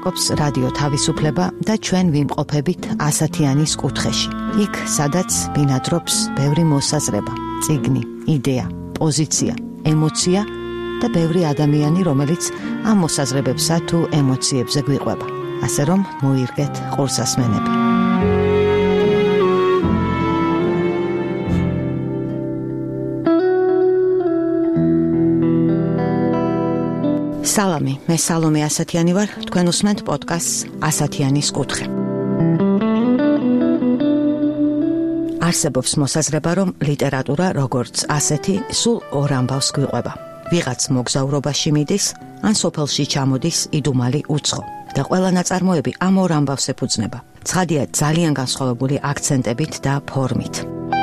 ლაპარაკობს რადიო თავისუფლება და ჩვენ ვიმყოფებით ასათიანის კუთხეში. იქ, სადაც ბინადრობს ბევრი მოსაზრება, წიგნი, იდეა, პოზიცია, ემოცია და ბევრი ადამიანი, რომელიც ამ მოსაზრებებსა თუ ემოციებზე გვიყვება. ასე რომ მოირგეთ ყურსასმენები. სალამი, მე სალომე ასათიანი ვარ, თქვენ უსმენთ პოდკასტს ასათიანის კუთხე. არსებობს მოსაზრება, რომ ლიტერატურა როგორც ასეთი სულ ორ ამბავს გვიყვება. ვიღაც მოგზაურობაში მიდის, ან სოფელში ჩამოდის იდუმალი უცხო. და ყველა ნაწარმოები ამ ორ ამბავს ეფუძნება. ცხადია ძალიან განსხვავებული აქცენტებით და ფორმით.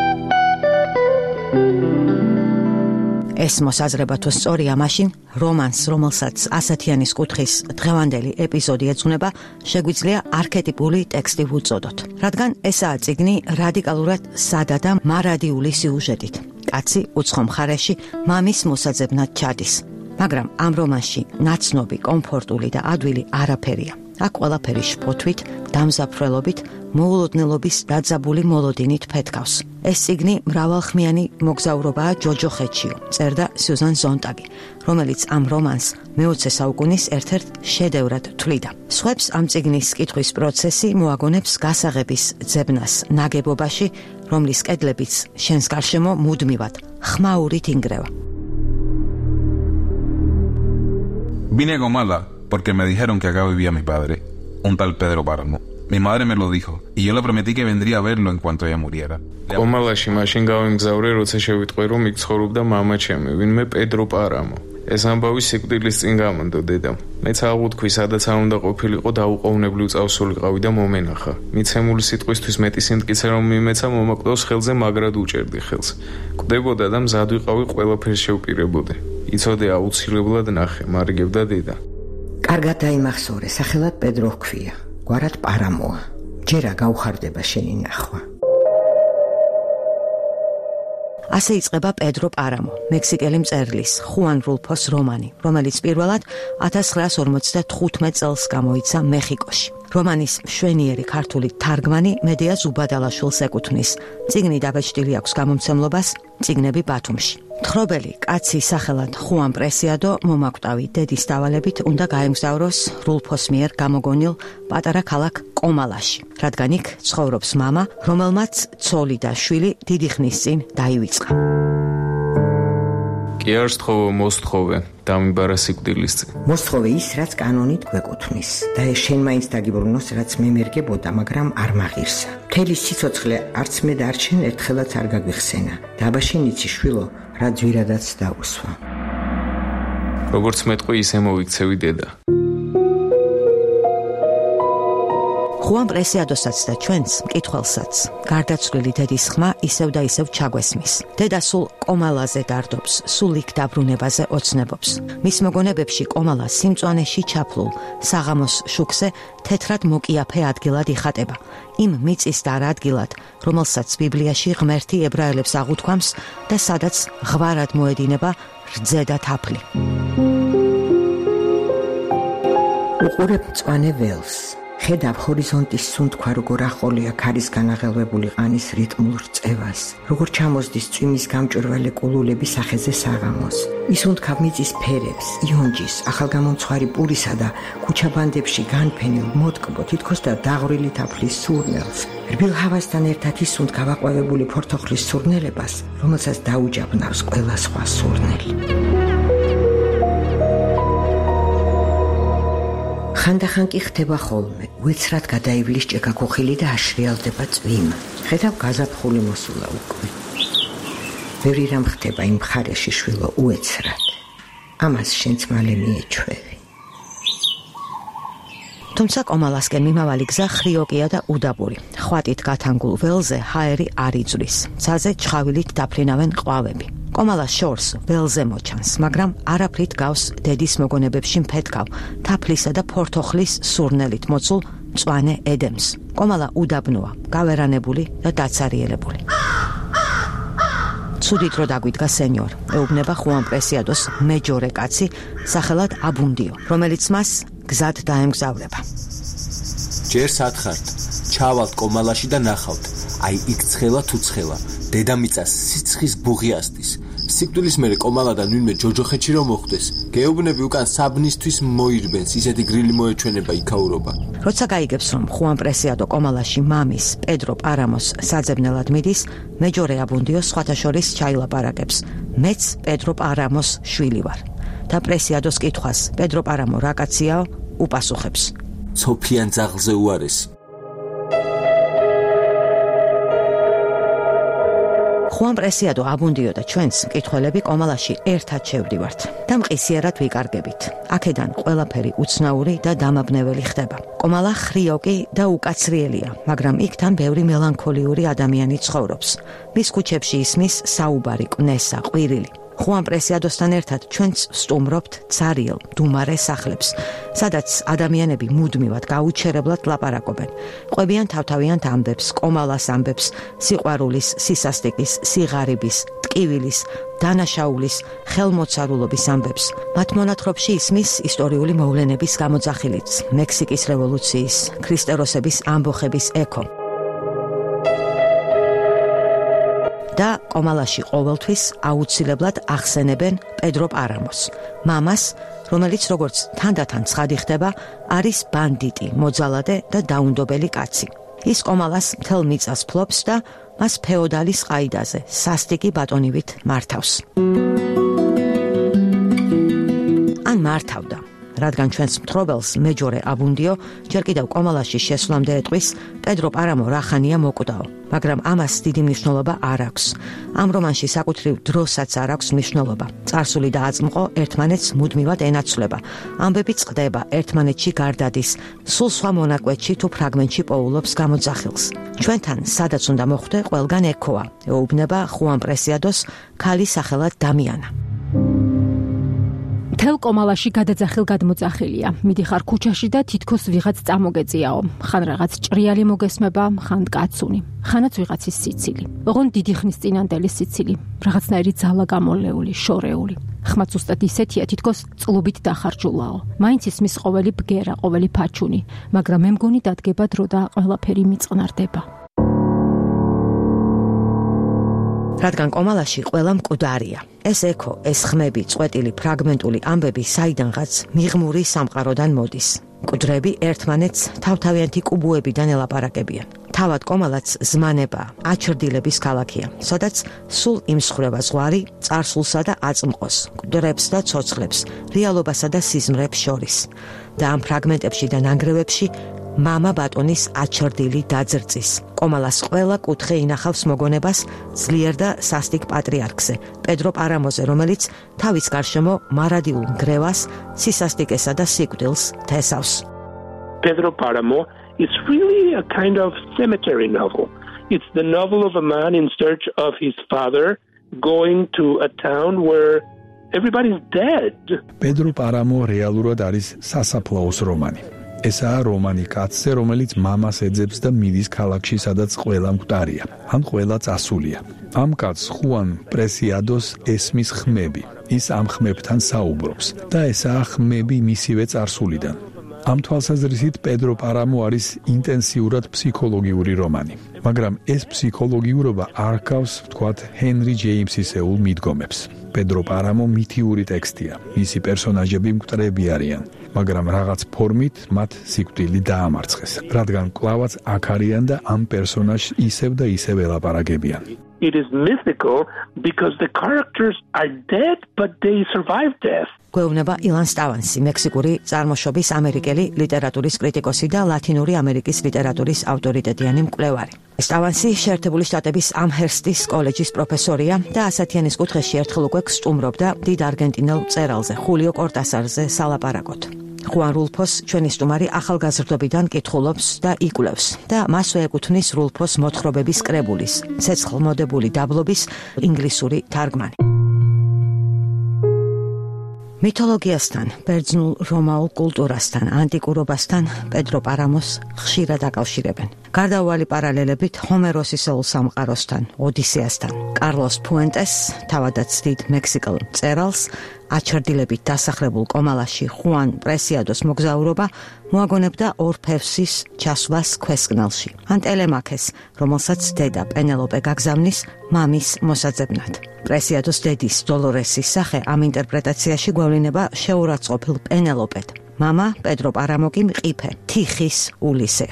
ეს მოსაზრება თუ სწორია, მაშინ რომანს, რომელსაც ასათიანის კუთხის დღევანდელი ეპიზოდი ეძღვნება, შეგვიძლია არქეტიპული ტექსტი ვუწოდოთ. რადგან ესაა წიგნი რადიკალურად სადა და მარადიული სიუჟეტით. კაცი უცხო მხარეში მამის მოსაძებნად ჩადის. მაგრამ ამ რომანში ნაცნობი, კომფორტული და ადვილი არაფერია. აქ ყველაფერი შფოთვით, დამზაფრველობით, მოულოდნელობის დაძაბული მოლოდინით ფეთქავს. ეს წიგნი მრავალხმიანი მოგზაურობაა ჯოჯოხეთშიო, წერდა სიუზან ზონტაგი, რომელიც ამ რომანს მე-20 საუკუნის ერთ-ერთ შედევრად თვლიდა. სხვებს ამ წიგნის კითხვის პროცესი მოაგონებს გასაღების ძებნას ნაგებობაში, რომლის კედლებიც შენს გარშემო მუდმივად ხმაურით ინგრევა. Vine a Comala porque me dijeron que acá vivía mi padre, un tal Pedro Páramo. Mi madre me lo dijo y yo le prometí que vendría a verlo en cuanto ella muriera. Comalaში მაშინ გავიმგზავრე, როცა შევიტყვე, რომ იქ ცხოვრობდა მამა ჩემი, ვინმე პედრო პარამო. ეს ამბავი სიკვდილის წინ გამონდო დედამ. მეც აღუთქვი, სადაც არ უნდა ყოფილიყო, დაუყოვნებლივ წავსულიყავი და მომენახა. მიცემული სიტყვისთვის მეტი სიმტკიცე რომ მიმეცა, მომაკვდავს ხელზე, მაგრად უჭერდი ხელს. კვდებოდა და მზად ვიყავი ყველაფერს შევპირებოდე. იცოდე აუცილებლად ნახე, მარიგებდა დედა. კარგად დაიმახსოვრე, სახელად პედრო ჰქვია, გვარად პარამოა. ჯერა გაუხარდება შენი ნახვა. ასე იწყება პედრო პარამო, მექსიკელი მწერლის ხუან რულფოს რომანი, რომელიც პირველად 1955 წელს გამოიცა მეხიკოში. რომანის მშვენიერი ქართული თარგმანი მედია ზუბადალაშვილს ეკუთვნის. წიგნი დაბეჭდილი აქვს გამომცემლობას წიგნები ბათუმში. თხრობელი კაცი სახელად ხუან პრესიადო მომაკვდავი დედის დავალებით უნდა გაემგზავროს რულფოს მიერ გამოგონილ პატარა ქალაქ კომალაში, რადგან იქ ცხოვრობს მამა, რომელმაც ცოლი და შვილი დიდი ხნის წინ დაივიწყა. კი არ სთხოვო, მოსთხოვე, დამიბარა სიკვდილის წინ. მოსთხოვე ის, რაც კანონით გვეკუთვნის და ეს შენ მაინც დაგიბრუნოს, რაც მე მერგებოდა, მაგრამ არ მაღირსა. მთელი სიცოცხლე არც მე და არც შენ ერთხელაც არ გაგვიხსენა. და აბა შენ იცი, შვილო, რა ძვირადაც დაუსვა. როგორც მეტყვი, ისე მოვიქცევი დედა. ხუან პრესიადოსაც და ჩვენს მკითხველსაც გარდაცვლილი დედის ხმა ისევ და ისევ ჩაგვესმის. დედა სულ კომალაზე დარდობს, სულ იქ დაბრუნებაზე ოცნებობს. მის მოგონებებში კომალა სიმწვანეში ჩაფლულ საღამოს შუქზე თეთრად მოკიაფე ადგილად იხატება. იმ მიწის და ადგილად, რომელსაც ბიბლიაში ღმერთი ებრაელებს აღუთქვამს და სადაც ღვარად მოედინება რძე და თაფლი. უყურებ მწვანე ველს. ხედავ ჰორიზონტის სუნთქვა, როგორ ახოლია ქარისგან აღელვებული ყანის რიტმულ რწევას, როგორ ჩამოსდის წვიმის გამჭვირვალე კულულები სახეზე საღამოს. ისუნთქავ მიწის ფერებს, იონჯის, ახალგამომცხვარი პურისა და ქუჩაბანდებში განფენილ მოტკბო, თითქოს და დაღვრილი თაფლის სურნელს. რბილ ჰავასთან ერთად ისუნთქავ აყვავებული ფორთოხლის სურნელებას, რომელსაც დაუჯაბნავს ყველა სხვა სურნელი. ხანდახან კი ხდება ხოლმე, უეცრად გადაივლის ჭექაქუხილი და აშრიალდება წვიმა. ხედავ გაზაფხული მოსულა უკვე. ბევრი რამ ხდება იმ მხარეში, შვილო, უეცრად. ამას შენც მალე მიეჩვევი. თუმცა კომალასკენ მიმავალი გზა ხრიოკია და უდაბური. ხვატით გათანგულ ველზე ჰაერი არ იწვრის. მცაზე ჩხავილით დაფრინავენ ყვავები. კომალას შორს ველზე მოჩანს, მაგრამ არაფრით გავს დედის მოგონებებში მფეთქავ, თაფლისა და ფორთოხლის სურნელით მოცულ მწვანე ედემს. კომალა უდაბნოა, გავერანებული და დაცარიელებული. ცუდით რო დაგვიდგა სენიორ, ეუბნება ხუან პრესიადოს მეჯორე კაცი, სახელად აბუნდიო, რომელიც მას გზად დაემგზავრება. ჯერ სათხართ, ჩავალთ კომალაში და ნახავთ. აი იქ ცხელა თუ ცხელა, დედამიწას სიცხის ბუღი ასდის. სიკვდილის მერე კომალადან ვინმე ჯოჯოხეთში რომ მოხვდეს, გეუბნები უკან საბნისთვის მოირბენს, ისეთი გრილი მოეჩვენება იქაურობა. როცა გაიგებს, რომ ხუან პრესიადო კომალაში მამის, პედრო პარამოს საძებნელად მიდის, მეჯორე აბუნდიო სხვათა შორის ჩაილაპარაკებს. მეც პედრო პარამოს შვილი ვარ. და პრესიადოს კითხვას, პედრო პარამო რა კაციაო, უპასუხებს. ცოფიან ძაღლზე უარესი. ხუან პრესიადო აბუნდიო და ჩვენს მკითხველები კომალაში ერთად შევდივართ და მყისიერად ვიკარგებით. აქედან ყველაფერი უცნაური და დამაბნეველი ხდება. კომალა ხრიოკი და უკაცრიელია, მაგრამ იქთან ბევრი მელანქოლიური ადამიანი ცხოვრობს. მის ქუჩებში ისმის საუბარი, კვნესა, ყვირილი. ხუან პრესიადოსთან ერთად ჩვენც ვსტუმრობთ ცარიელ, დუმარე სახლებს, სადაც ადამიანები მუდმივად გაუჩერებლად ლაპარაკობენ. ყვებიან თავთავიანთ ამბებს, კომალას ამბებს, სიყვარულის, სისასტიკის, სიღარიბის, ტკივილის, დანაშაულის, ხელმოცარულობის ამბებს. მათ მონათხრობში ისმის ისტორიული მოვლენების გამოძახილიც, მექსიკის რევოლუციის, ქრისტეროსების ამბოხების ექო. და კომალაში ყოველთვის აუცილებლად ახსენებენ პედრო პარამოს, მამას, რომელიც როგორც თანდათან ცხადი ხდება, არის ბანდიტი, მოძალადე და დაუნდობელი კაცი. ის კომალას მთელ მიწას ფლობს და მას ფეოდალის ყაიდაზე, სასტიკი ბატონივით მართავს. ან მართავდა. რადგან ჩვენს მთხრობელს მეჯორე აბუნდიო ჯერ კიდევ კომალაში შესვლამდე ეტყვის, პედრო პარამო რახანია მოკვდაო, მაგრამ ამას დიდი მნიშვნელობა არ აქვს. ამ რომანში საკუთრივ დროსაც არ აქვს მნიშვნელობა. წარსული და აწმყო ერთმანეთს მუდმივად ენაცვლება. ამბები წყდება, ერთმანეთში გარდადის, სულ სხვა მონაკვეთში თუ ფრაგმენტში პოულობს გამოძახილს. ჩვენთან სადაც უნდა მოხვდე, ყველგან ექოა, ეუბნება ხუან პრესიადოს ქალი სახელად დამიანა. მთელ კომალაში გადაძახილ გადმოძახილია. მიდიხარ ქუჩაში და თითქოს ვიღაც წამოგეწიაო. ხან რაღაც ჭრიალი მოგესმება, ხან კაცუნი. ხანაც ვიღაცის სიცილი. ოღონდ დიდი ხნის წინანდელი სიცილი. რაღაცნაირი ძალა გამოლეული, შორეული. ხმაც უსტად ისეთია, თითქოს წლობით დახარჯულაო. მაინც ისმის ყოველი ბგერა, ყოველი ფაჩუნი, მაგრამ მე მგონი დადგება დრო და ყველაფერი მიწყნარდება. რადგან კომალაში ყველა მკვდარია. ეს ექო, ეს ხმები, წვეტილი, ფრაგმენტული ამბები საიდანღაც მიღმური სამყაროდან მოდის. მკვდრები ერთმანეთს თავთავიანთი კუბუებიდან ელაპარაკებიან. თავად კომალაც ზმანება, აჩრდილების ქალაქია, სადაც სულ იმსხვრება ზღვარი წარსულსა და აწმყოს, მკვდრებს და ცოცხლებს, რეალობასა და სიზმრებს შორის. და ამ ფრაგმენტებში და ნანგრევებში მამა ბატონის აჩრდილი დაძრწის. კომალას ყველა კუთხე ინახავს მოგონებას ძლიერ და სასტიკ პატრიარქზე, პედრო პარამოზე, რომელიც თავის გარშემო მარადიულ ნგრევას, სისასტიკესა და სიკვდილს თესავს. Pedro Paramo is really a kind of cemetery novel. It's the novel of a man in search of his father going to a town where everybody's dead. Pedro Paramo რეალურად არის სასაფლაოს რომანი. ესაა რომანი კაცზე, რომელიც მამას ეძებს და მიდის ქალაქში, სადაც ყველა მკვდარია, ან ყველა წასულია. ამ კაცს ხუან პრესიადოს ესმის ხმები. ის ამ ხმებთან საუბრობს და ესაა ხმები მისივე წარსულიდან. ამ თვალსაზრისით პედრო პარამო არის ინტენსიურად ფსიქოლოგიური რომანი, მაგრამ ეს ფსიქოლოგიურობა არ გავს, ვთქვათ, ჰენრი ჯეიმსისეულ მიდგომებს. პედრო პარამო მითიური ტექსტია, მისი პერსონაჟები მკვდრები არიან, მაგრამ რაღაც ფორმით მათ სიკვდილი დაამარცხეს, რადგან კლავაც აქ არიან და ამ პერსონაჟს ისევ და ისევ ელაპარაკებიან. It is mythical because the characters are dead but they survive death. გვეუბნება ილან სტავანსი, მექსიკური წარმოშობის ამერიკელი ლიტერატურის კრიტიკოსი და ლათინური ამერიკის ლიტერატურის ავტორიტეტიანი მკვლევარი. სტავანსი შეერთებული შტატების ამჰერსტის კოლეჯის პროფესორია და ასათიანის კუთხეში ერთხელ უკვე სტუმრობდა დიდ არგენტინელ მწერალზე, ხულიო კორტასარზე სალაპარაკოთ. ხუან რულფოს ჩვენი სტუმარი ახალგაზრდობიდან კითხულობს და იკვლევს და მასვე ეკუთვნის რულფოს მოთხრობების კრებულის, ცეცხლმოდებული დაბლობის ინგლისური თარგმანი. მითოლოგიასთან, ბერძნულ რომაულ კულტურასთან, ანტიკურობასთან პედრო პარამოს ხშირად აკავშირებენ. გარდაუვალი პარალელებით ჰომეროსისეულ სამყაროსთან, ოდისეასთან, კარლოს ფუენტეს, თავადაც დიდ მექსიკელ მწერალს, აჩერდილებით დასახლებულ კომალაში ხუან პრესიადოს მოგზაურობა მოაგონებდა ორფევსის ჩასვლას ქვესკნელში. ან ტელემაქეს, რომელსაც დედა პენელოპე გაგზავნის მამის მოსაძებნად. პრესიადოს დედის დოლორესის სახე ამ ინტერპრეტაციაში გვევლინება შეურაცხყოფილ პენელოპედ. მამა პედრო პარამო კი მყიფე, თიხის ულისეა.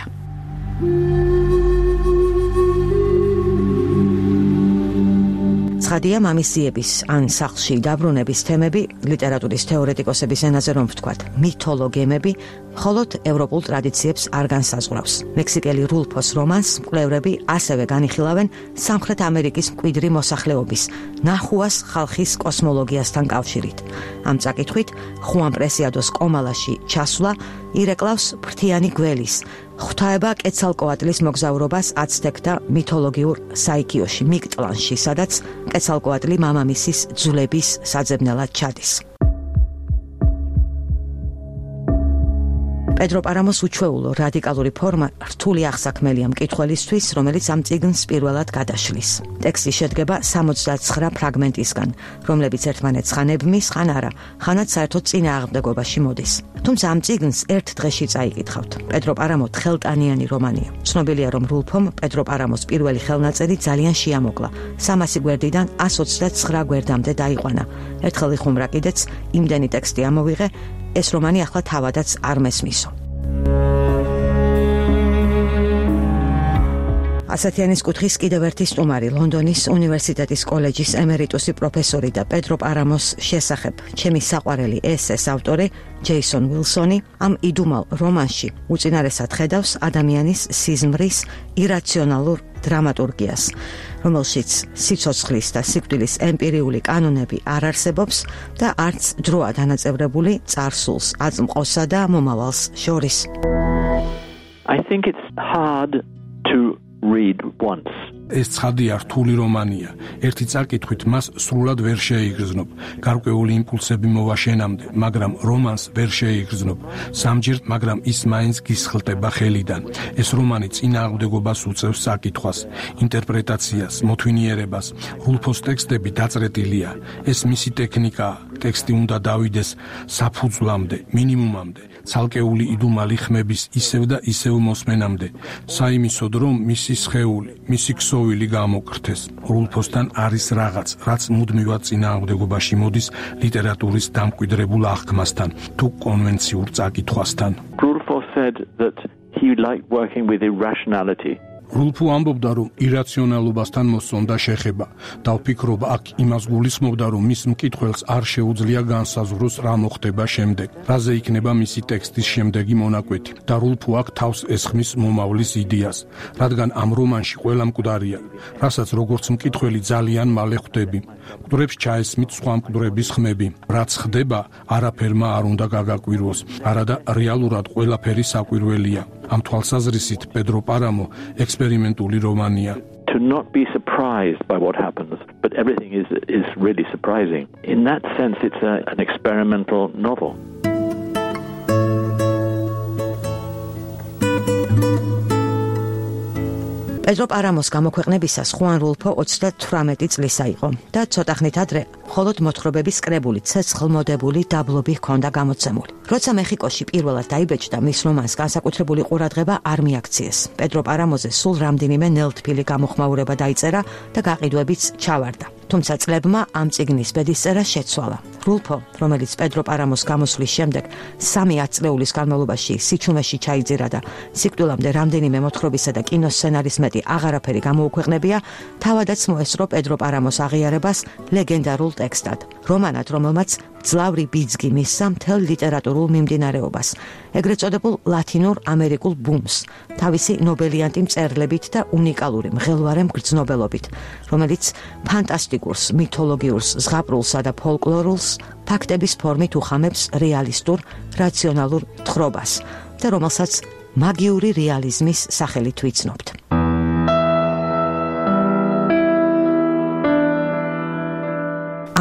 ცხადია, მამის ძიების ან სახლში დაბრუნების თემები ლიტერატურის თეორეტიკოსების ენაზე რომ ვთქვათ, მითოლოგემები მხოლოდ ევროპულ ტრადიციებს არ განსაზღვრავს. მექსიკელი რულფოს რომანს მკვლევრები ასევე განიხილავენ სამხრეთ ამერიკის მკვიდრი მოსახლეობის, ნახუას ხალხის კოსმოლოგიასთან კავშირით. ამ წაკითხვით, ხუან პრესიადოს კომალაში ჩასვლა ირეკლავს ფრთიანი გველის, ღვთაება კეცალკოატლის მოგზაურობას აცტეკთა მითოლოგიურ საიქიოში, მიკტლანში, სადაც კეცალკოატლი მამამისის ძვლების საძებნელად ჩადის. პედრო პარამოს უჩვეულო რადიკალური ფორმა რთული აღსაქმელია მკითხველისთვის, რომელიც ამ წიგნს პირველად გადაშლის. ტექსტი შედგება 69 ფრაგმენტისგან, რომლებიც ერთმანეთს ხან ებმის, ხან არა, ხანაც საერთოდ წინააღმდეგობაში მოდის. თუმცა ამ წიგნს ერთ დღეში წაიკითხავთ. პედრო პარამო თხელტანიანი რომანია. ცნობილია, რომ რულფომ პედრო პარამოს პირველი ხელნაწერი ძალიან შეამოკლა. 300 გვერდიდან 129 გვერდამდე დაიყვანა. ერთხელ იხუმრა კიდეც, იმდენი ტექსტი ამოვიღე, ეს რომანი ახლა თავადაც არ მესმისო. ასათიანის კუთხის კიდევ ერთი სტუმარი, ლონდონის უნივერსიტეტის კოლეჯის ემერიტუსი პროფესორი და პედრო პარამოს შესახებ ჩემი საყვარელი ესეს ავტორი ჯეისონ უილსონი ამ იდუმალ რომანში უწინარესად ხედავს ადამიანის სიზმრის ირაციონალურ დრამატურგიას, რომელშიც სიცოცხლის და სიკვდილის ემპირიული კანონები არ არსებობს და არც დროა დანაწევრებული წარსულს, აწმყოსა და მომავალს შორის. I think it's hard to read once. ეს ცხადია რთული რომანია. ერთი წაკითხვით მას სრულად ვერ შეიგრძნობ. გარკვეული იმპულსები მოვაშენამდე, მაგრამ რომანს ვერ შეიგრძნობ. სამჯერ, მაგრამ ის მაინც გისხლტება ხელიდან. ეს რომანი წინააღმდეგობას უწევს საკითხვას, ინტერპრეტაციას, მოთვინიერებას. რულფოს ტექსტები დაწრეტილია. ეს მისი ტექნიკაა. ტექსტი უნდა დავიდეს საფუძვლამდე, მინიმუმამდე, ცალკეული იდუმალი ხმების ისევ და ისევ მოსმენამდე. საიმისოდ, რომ მისი სხეული, მისი ქსოვილი გამოკრთეს. რულფოსთან არის რაღაც, რაც მუდმივად წინააღმდეგობაში მოდის ლიტერატურის დამკვიდრებულ აღქმასთან თუ კონვენციურ წაკითხვასთან. Rulfo said that he liked working with irrationality. რულფო ამბობდა, რომ ირაციონალობასთან მოსწონდა შეხება და ვფიქრობ, აქ იმას გულისხმობდა, რომ მის მკითხველს არ შეუძლია განსაზღვროს რა მოხდება შემდეგ, რაზე იქნება მისი ტექსტის შემდეგი მონაკვეთი და რულფო აქ თავს ესხმის მომავლის იდეას, რადგან ამ რომანში ყველა მკვდარია, რასაც როგორც მკითხველი ძალიან მალე ხვდები. მკვდრებს ჩაესმით სხვა მკვდრების ხმები. რაც ხდება, არაფერმა არ უნდა გაგაკვირვოს, არადა რეალურად ყველაფერი საკვირველია. ამ თვალსაზრისით პედრო პარამო ექსპერიმენტული რომანია. To not be surprised by what happens, but everything is really surprising. In that sense, it's an experimental novel. პედრო პარამოს გამოქვეყნებისას ხუან რულფო 38 წლისა იყო და ცოტახნით ადრე მხოლოდ მოთხრობების კრებული ცეცხლმოდებული დაბლობი ჰქონდა გამოცემული. როცა მეხიკოში პირველად დაიბეჭდა, მის რომანს განსაკუთრებული ყურადღება არ მიაქციეს. პედრო პარამოზე სულ რამდენიმე ნელთბილი გამოხმაურება დაიწერა და გაყიდვებიც ჩავარდა. თუმცა წლებმა ამ წიგნის ბედისწერა შეცვალა. რულფო, რომელიც პედრო პარამოს გამოსვლის შემდეგ 3 ათწლეულის განმავლობაში სიჩუმეში ჩაიძირა და სიკვდილამდე რამდენიმე მოთხრობისა და კინოსცენარის მეტი აღარაფერი გამოუქვეყნებია, თავადაც მოესწრო პედრო პარამოს აღიარებას ლეგენდარულ ტექსტად. რომანად, რომელმაც ძლავრი ბიძგი მისცა მთელ ლიტერატურულ მიმდინარეობას, ეგრეთ წოდებულ ლათინურ ამერიკულ ბუმს, თავისი ნობელიანტი მწერლებით და უნიკალური მღელვარე მგრძნობელობით, რომელიც ფანტასტიკურს, მითოლოგიურს, ზღაპრულსა და ფოლკლორულს ფაქტების ფორმით უხამებს რეალისტურ, რაციონალურ თხრობას და რომელსაც მაგიური რეალიზმის სახელით ვიცნობთ. ამ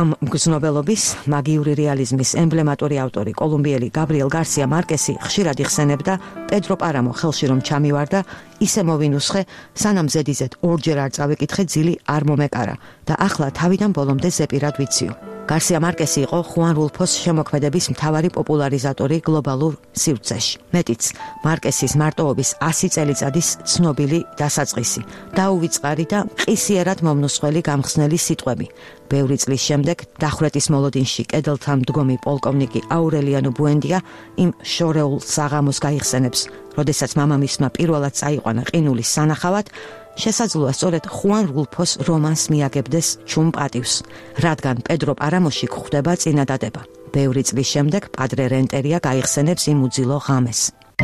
ამ მგრძნობელობის მაგიური რეალიზმის ემბლემატური ავტორი კოლუმბიელი გაბრიელ გარსია მარკესი ხშირად იხსენებდა პედრო პარამო ხელში რომ ჩამივარდა ისე მოვინუსხე სანამ ზედიზედ ორჯერ არ წავეკითხე ძილი არ მომეკარა და ახლა თავიდან ბოლომდე ზეპირად ვიციო. გარსია მარკესი იყო ხუან რულფოს შემოქმედების მთავარი პოპულარიზატორი გლობალურ სივრცეში. მეტიც, მარკესის მარტოობის 100 წელიწადის ცნობილი დასაწყისი, დაუვიწყარი და ყისიერად მომნუსხველი გამხსნელი სიტყვები. ბევრი წლის შემდეგ დახვრეტის მოლოდინში კედელთან მდგომი პოლკოვნიკი აურელიანო ბუენდია იმ შორეულ საღამოს გაიხსენებს, როდესაც მამამისმა პირველად წაიყვანა ყინულის სანახავად, შესაძლოა სწორედ ხუან რულფოს რომანს მიაგებდეს ჩუმ პატივს, რადგან პედრო პარამოში გვხვდება წინადადება. ბევრი წლის შემდეგ პადრე რენტერია გაიხსენებს იმ უძილო ღამეს.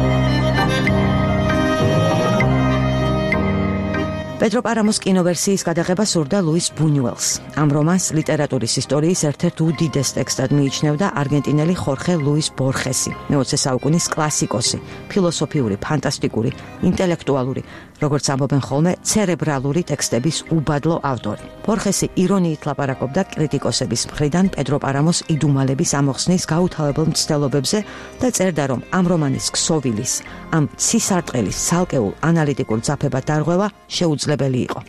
პედრო პარამოს კინოვერსიის გადაღება სურდა ლუის ბუნიუელს. ამ რომანს ლიტერატურის ისტორიის ერთ-ერთ უდიდეს ტექსტად მიიჩნევდა არგენტინელი ხორხე ლუის ბორხესი, მე-20 საუკუნის კლასიკოსი, ფილოსოფიური, ფანტასტიკური, ინტელექტუალური, როგორც ამბობენ ხოლმე, ცერებრალური ტექსტების უბადლო ავტორი. ბორხესი ირონიით ლაპარაკობდა კრიტიკოსების მხრიდან პედრო პარამოს იდუმალების ამოხსნის გაუთავებელ მცდელობებზე და წერდა, რომ ამ რომანის ქსოვილის, ამ ცისარტყელის ცალკეულ ანალიტიკურ ძაფებად დარღვევა შეუძლებელი იყო.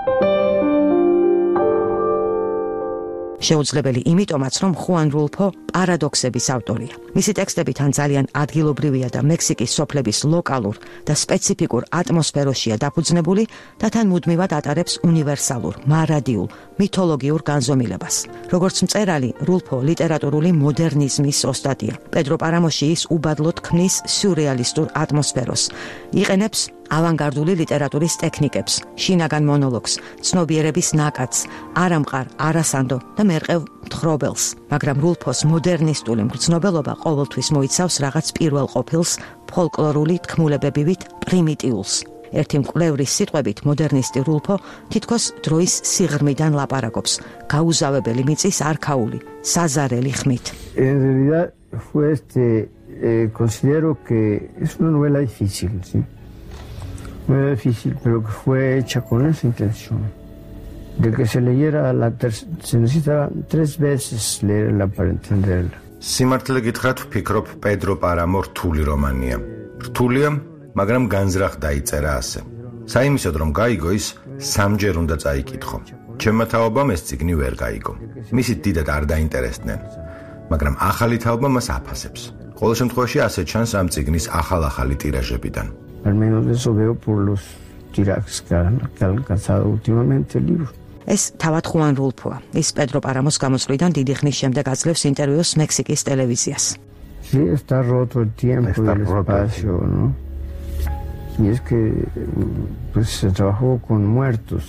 შეუძლებელი იმიტომაც, რომ ხუან რულფო პარადოქსების ავტორია. მისი ტექსტები თან ძალიან ადგილობრივია და მექსიკის სოფლების ლოკალურ და სპეციფიკურ ატმოსფეროშია დაფუძნებული და თან მუდმივად ატარებს უნივერსალურ, მარადიულ, მითოლოგიურ განზომილებას. როგორც მწერალი, რულფო ლიტერატურული მოდერნიზმის ოსტატია. პედრო პარამოში ის უბადლოდ ქმნის სიურეალისტურ ატმოსფეროს. იყენებს ავანგარდული ლიტერატურის ტექნიკებს, შინაგან მონოლოგს, ცნობიერების ნაკადს, არამყარ, არასანდო და მერყევ მთხრობელს, მაგრამ რულფოს მოდერნისტული მგრძნობელობა ყოველთვის მოიცავს რაღაც პირველყოფილს, ფოლკლორული თქმულებებივით პრიმიტიულს. ერთი მკვლევრის სიტყვებით, მოდერნისტი რულფო თითქოს დროის სიღრმიდან ლაპარაკობს, გაუზავებელი მიწის არქაული, საზარელი ხმით. En realidad fue considero que es una novela difícil, ¿sí? Muy difícil, pero que fue hecha con esa intención. De que se leyera se necesita 3 veces leerla para entenderla. სიმართლე გითხრათ, ვფიქრობ, პედრო პარამო რთული რომანია. რთულია, მაგრამ განზრახ დაიწერა ასე. საიმისოდ რომ გაიგო ის, 3ჯერ უნდა წაიკითხო. ჩემმა თაობამ ეს წიგნი ვერ გაიგო. მისით დიდად არ დაინტერესდნენ, მაგრამ ახალი თაობა მას აფასებს. ყოველ შემთხვევაში ასე ჩანს ამ წიგნის ახალ-ახალი ტირაჟებიდან. Al menos eso veo por los tirajes que ha alcanzado últimamente el libro. ეს თავად ხუან რულფოა. ის პედრო პარამოს გამოსვლიდან დიდი ხნის შემდეგ აძლევს ინტერვიუს მექსიკის ტელევიზიას. Sí, está roto el tiempo y el espacio, ¿no? Y es que pues, se trabajó con muertos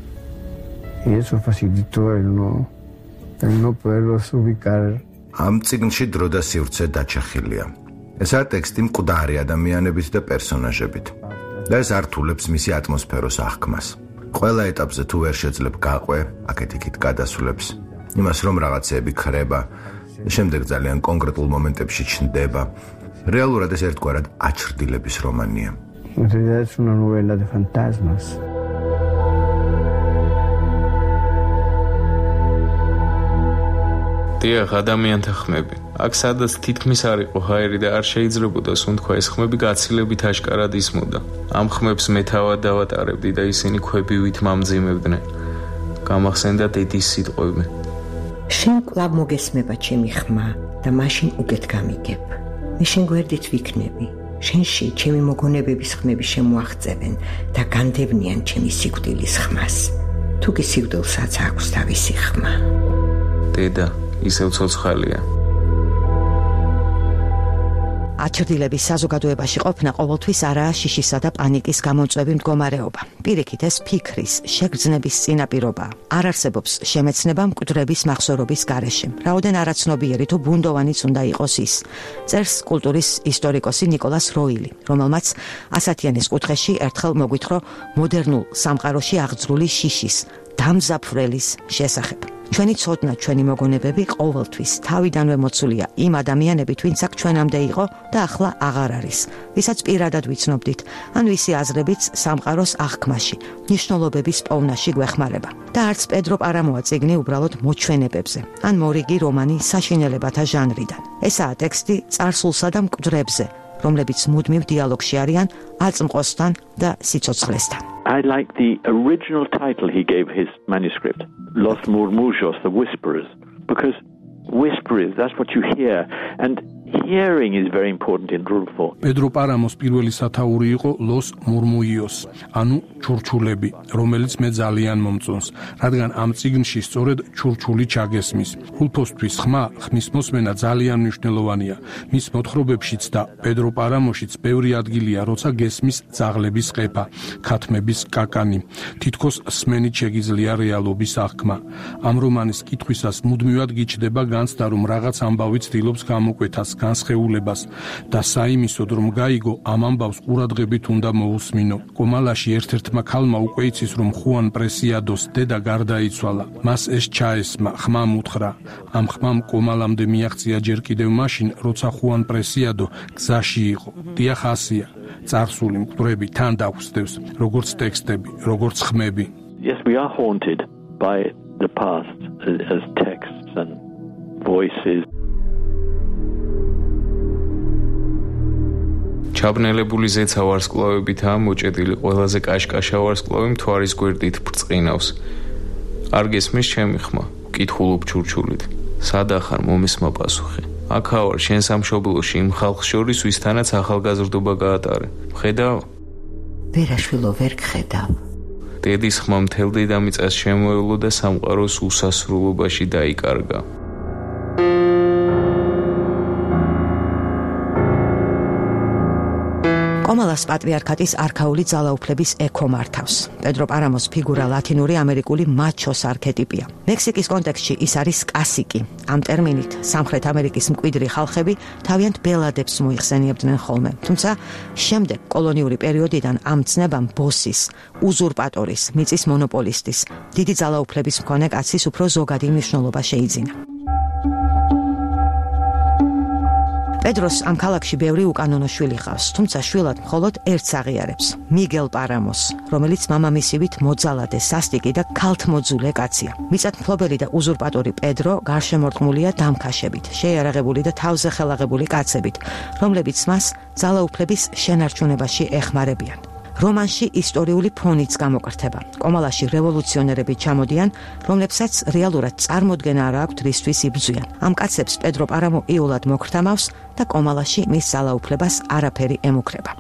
y eso facilitó el no poderlos ubicar. ამ წიგნში დრო და სივრცე დაჩახილია. ესაა ტექსტი მკვდარი ადამიანებით და პერსონაჟებით და ეს ართულებს მისი ატმოსფეროს აღქმას. ყველა ეტაპზე თუ ვერ შეძლებ გაყვე, აქეთ-იქით გადასულებს, იმას რომ რაღაცეები ქრება, შემდეგ ძალიან კონკრეტულ მომენტებში ჩნდება. რეალურად ეს ერთგვარად აჩრდილების რომანია. En realidad es una novela de fantasmas. დიახ, ადამიანთა ხმები. აქ სადაც თითქმის არ იყო ჰაერი და არ შეიძლებოდა სუნთქვა, ეს ხმები გაცილებით აშკარად ისმოდა. ამ ხმებს მე თავად დავატარებდი და ისინი ქვებივით მამძიმებდნენ. გამახსენდა დედის სიტყვები. შენ კლავ მოგესმება ჩემი ხმა და მაშინ უკეთ გამიგებ. მე შენ გვერდით ვიქნები. შენში ჩემი მოგონებების ხმები შემოაღწევენ და განდევნიან ჩემი სიკვდილის ხმას. თუ კი სიკვდილსაც აქვს თავისი ხმა. დედა ისევ ცოცხალია. აჩრდილების საზოგადოებაში ყოფნა ყოველთვის არაა შიშისა და პანიკის გამოწვევი მდგომარეობა. პირიქით, ეს ფიქრის, შეგრძნების წინაპირობაა. არ არსებობს შემეცნება მკვდრების მახსოვრობის გარეშე. რაოდენ არაცნობიერი თუ ბუნდოვანიც უნდა იყოს ის. წერს კულტურის ისტორიკოსი ნიკოლას როილი, რომელმაც ასათიანის კუთხეში ერთხელ მოგვითხრა მოდერნულ სამყაროში აღძრული შიშის, დამზაფრელის შესახებ. ჩვენი ცოდნა, ჩვენი მოგონებები ყოველთვის თავიდანვე მოცულია იმ ადამიანებით, ვინც აქ ჩვენამდე იყო და ახლა აღარ არის, ვისაც პირადად ვიცნობდით, ან ვისი აზრებიც სამყაროს აღქმაში, ნიშნულობების პოვნაში გვეხმარება. და არც პედრო პარამოა წიგნი უბრალოდ მოჩვენებებზე, ან მორიგი რომანი საშინელებათა ჟანრიდან. ესაა ტექსტი წარსულსა და მკვდრებზე, რომლებიც მუდმივ დიალოგში არიან აწმყოსთან და სიცოცხლესთან. I like the original title he gave his manuscript, Los Murmullos, the Whisperers, because whisperers, that's what you hear, and hearing is very important in Rulfo. პედრო პარამოს პირველი სათაური იყო Los Murmullos, ანუ ჩურჩულები, რომელიც მე ძალიან მომწონს, რადგან ამ წიგნში სწორედ ჩურჩული ჩაგესმის. რულფოსთვის ხმის მოსმენა ძალიან მნიშვნელოვანია. მის მოთხრობებშიც და პედრო პარამოშიც ბევრი ადგილია, როცა გესმის ძაღლების ყეფა, ქათმების კაკანი. თითქოს სმენით შეგიძლია რეალობის აღქმა. ამ რომანის კითხვისას მუდმივად გიჩნდება განცდა, რომ რაღაც ამბავი ცდილობს გამოკვეთას, განსხეულებას და საიმისოდ რომ გაიგო ამ ამბავს ყურადღებით უნდა მოусმინო. კომალაში ერთ-ერთმა ქალმა უკვე იცის რომ ხუან პრესიადოს დედა გარდაიცვალა. მას ეს ჩაესმა, ხმამ უთხრა. ამ ხმამ კომალამდე მიაღწია ჯერ კიდევ მაშინ, როცა ხუან პრესიადო გზაში იყო. დიახ, ასია. წარსული მკვდრები თან დაგვსდევს, როგორც ტექსტები, როგორც ხმები. Yes, we are haunted by the past as texts and voices. ჩაბნელებული ზეცა ვარსკვლავებითაა მოჭედილი, ყველაზე კაშკაშა ვარსკვლავი მთვარის გვერდით ბრწყინავს. არ გესმის ჩემი ხმა, ვკითხულობ ჩურჩულით. სადა ხარ მომისმა პასუხი. აქა ვარ შენ სამშობლოში იმ ხალხს შორის, ვისთანაც ახალგაზრდობა გაატარე. ხედავ? ვერაშვილო ვერ გხედავ. დედის ხმა მთელ დედამიწას შემოევლო და სამყაროს უსასრულობაში დაიკარგა. კომალას პატრიარქატის არქაული ძალაუფლების ექო მართავს. პედრო პარამოს ფიგურა ლათინური ამერიკული მაჩოს არქეტიპია. მექსიკის კონტექსტში ის არის კასიკი. ამ ტერმინით სამხრეთ ამერიკის მკვიდრი ხალხები თავიანთ ბელადებს მოიხსენიებდნენ ხოლმე. თუმცა შემდეგ კოლონიური პერიოდიდან ამ ცნებამ ბოსის, უზურპატორის, მიწის მონოპოლისტის, დიდი ძალაუფლების მქონე კაცის უფრო ზოგადი მნიშვნელობა შეიძინა. პედროს ამ ქალაქში ბევრი უკანონო შვილი ყავს, თუმცა შვილად მხოლოდ ერთს აღიარებს, მიგელ პარამოს, რომელიც მამამისივით მოძალადე, სასტიკი და ქალთმოძულე კაცია. მიწათმფლობელი და უზურპატორი პედრო გარშემორტყმულია დამქაშებით, შეიარაღებული და თავზე ხელაღებული კაცებით, რომლებიც მას ძალაუფლების შენარჩუნებაში ეხმარებიან. რომანში ისტორიული ფონიც გამოკრთება. კომალაში რევოლუციონერები ჩამოდიან, რომლებსაც რეალურად წარმოდგენა არ აქვთ რისთვის იბრძვიან. ამ კაცებს პედრო პარამო იოლად მოკრთამავს და კომალაში მის ძალაუფლებას არაფერი ემუქრება.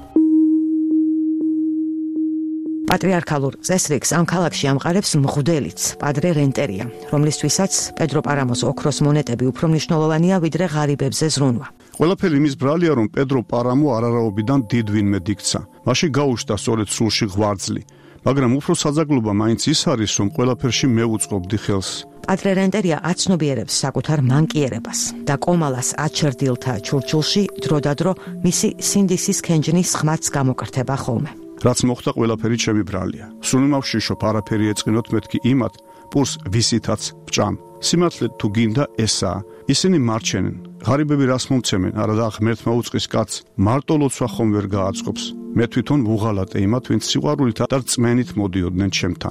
პატრიარქალურ წესრიგს ამ ქალაქში ამყარებს მღვდელიც, პადრე რენტერია, რომლისთვისაც პედრო პარამოს ოქროს მონეტები უფრო მნიშვნელოვანია ვიდრე ღარიბებზე ზრუნვა. ყველაფერი იმის ბრალია, რომ პედრო პარამო არარაობიდან დიდ ვინმე იქცა. მაშინ გაუშვდა სწორედ სულში ღვაწლი, მაგრამ უფრო საძაგლობა მაინც ის არის, რომ ყველაფერში მე ვუწყობდი ხელს. პადრე რენტერია აცნობიერებს საკუთარ მანკიერებას და კომალას აჩერდილთა ჩურჩულში დროდადრო მისი სინდისის ქენჯნის ხმაც გამოკრთება ხოლმე. რაც მოხდა ყველაფერი ჩემი ბრალია. სულ მავშიშობ არაფერი ეწყინოთ მეთქი იმათ, პურს ვისითაც ვჭამ. სიმართლე თუ გინდა ესაა. ისინი მარჩენენ. ღარიბები რას მომცემენ, არადა ღმერთმა უწყის კაცს მარტო ლოცვა ხომ ვერ გააწყობს. მე თვითონ ვუღალატე იმათ, ვინც სიყვარულით და რწმენით მოდიოდნენ ჩემთან.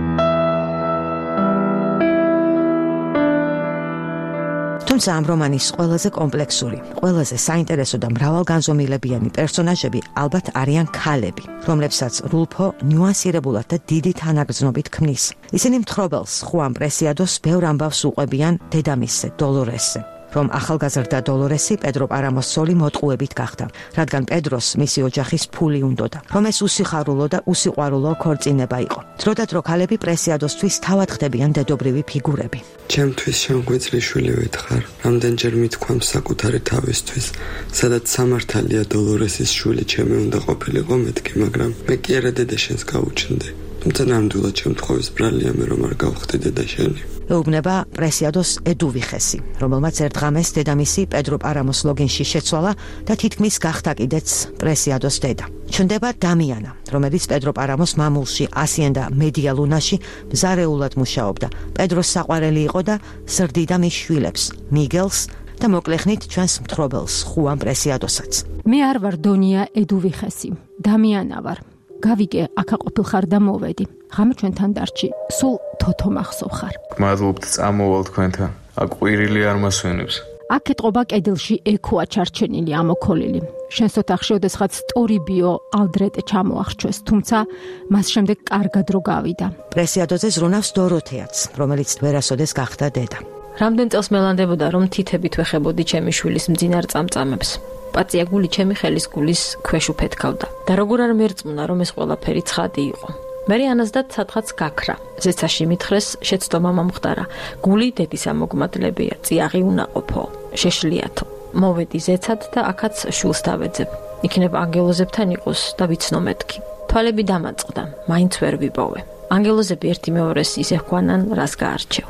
თუმცა ამ რომანის ყველაზე კომპლექსური, ყველაზე საინტერესო და მრავალგანზომილებიანი პერსონაჟები ალბათ არიან ქალები, რომლებსაც რულფო ნიუანსირებულად და დიდი თანაგრძნობით ქმნის. ისინი მთხრობელს, ხუან პრესიადოს ბევრ ამბავს უყვებიან დედამისზე, დოლორესზე, რომ ახალგაზრდა დოლორესი პედრო პარამოს სოლი მოტყუებით გახდა, რადგან პედროს მისი ოჯახის ფული უნდოდა, რომ ეს უსიხარულო და usიყვარულო ქორწინება იყო. დროდადრო ქალები პრესიადოსთვის თავად ხდებიან დედობრივი ფიგურები. ჩემთვის შემოგვეძლი შვილი ვეთხარ, რამდენჯერ მithქვამს საკუთარი თავისთვის, სადაც სამართალია დოლორესის შვილი ჩემი უნდა ყოფილიყო მეთქი, მაგრამ მე კი არა დედა შენს გაუჩნდი. თუმცა ნამდვილად შემთხვევის ბრალია მე რომ არ გავხდი დედა შენი. ეუბნება პრესიადოს ედუვიხესი, რომელმაც ერთხამეს დედამისი პედრო პარამოს ლოგინში შეცვალა და თითქმის გახდა კიდეც პრესიადოს დედა. ჩნდება დამიანა, რომელიც პედრო პარამოს მამულში ასიან და მედია ლუნაში მზარეულად მუშაობდა. პედროს საყვარელი იყო და ზრდიდა მის შვილებს, მიგელს და მოკლეხნით ჩვენს მთხრობელს, ხუან პრესიადოსაც. მე არ ვარ დონია ედუვიხესი, დამიანა ვარ. გავიგე, აქა ყოფილ ხარ და მოვედი. ღამე ჩვენთან დარჩი, სულ თოთო მახსოვ ხარ. მადლობთ, წამოვალ თქვენთან. აქ ყვირილი არ მასვენებს. აქ ეტყობა კედელში ექოა ჩარჩენილი ამოქოლილი. შენს ოთახში ოდესღაც სტორიბიო ალდრეტე ჩამოახშვეს, თუმცა მას შემდეგ კარგად რო გავიდა. პრესიადოზე ზრუნავს დოროთეაც, რომელიც ვერასოდეს გახდა დედა. რამდენ წელს მელანდებოდა, რომ თითებით ვეხებოდი ჩემი შვილის მძინარ წამწამებს. პაწია გული ჩემი ხელის გულის ქვეშ უფეთქავდა. და როგორ არ მერწმუნა, რომ ეს ყველაფერი ცხადი იყო. მერე ანაზდა სადღაც გაქრა. ზეცაში მითხრეს, შეცდომა მომხდარა. გული დედის ამოგმადლებია, წიაღი უნაყოფო, შეშლიათო. მოვედი ზეცად და აქაც შვილს დავეძებ. იქნებ ანგელოზებთან იყოს და ვიცნო მეთქი. თვალები დამაწყდა, მაინც ვერ ვიპოვე. ანგელოზები ერთი მეორეს ისე ჰქვანან, რას გაარჩევ.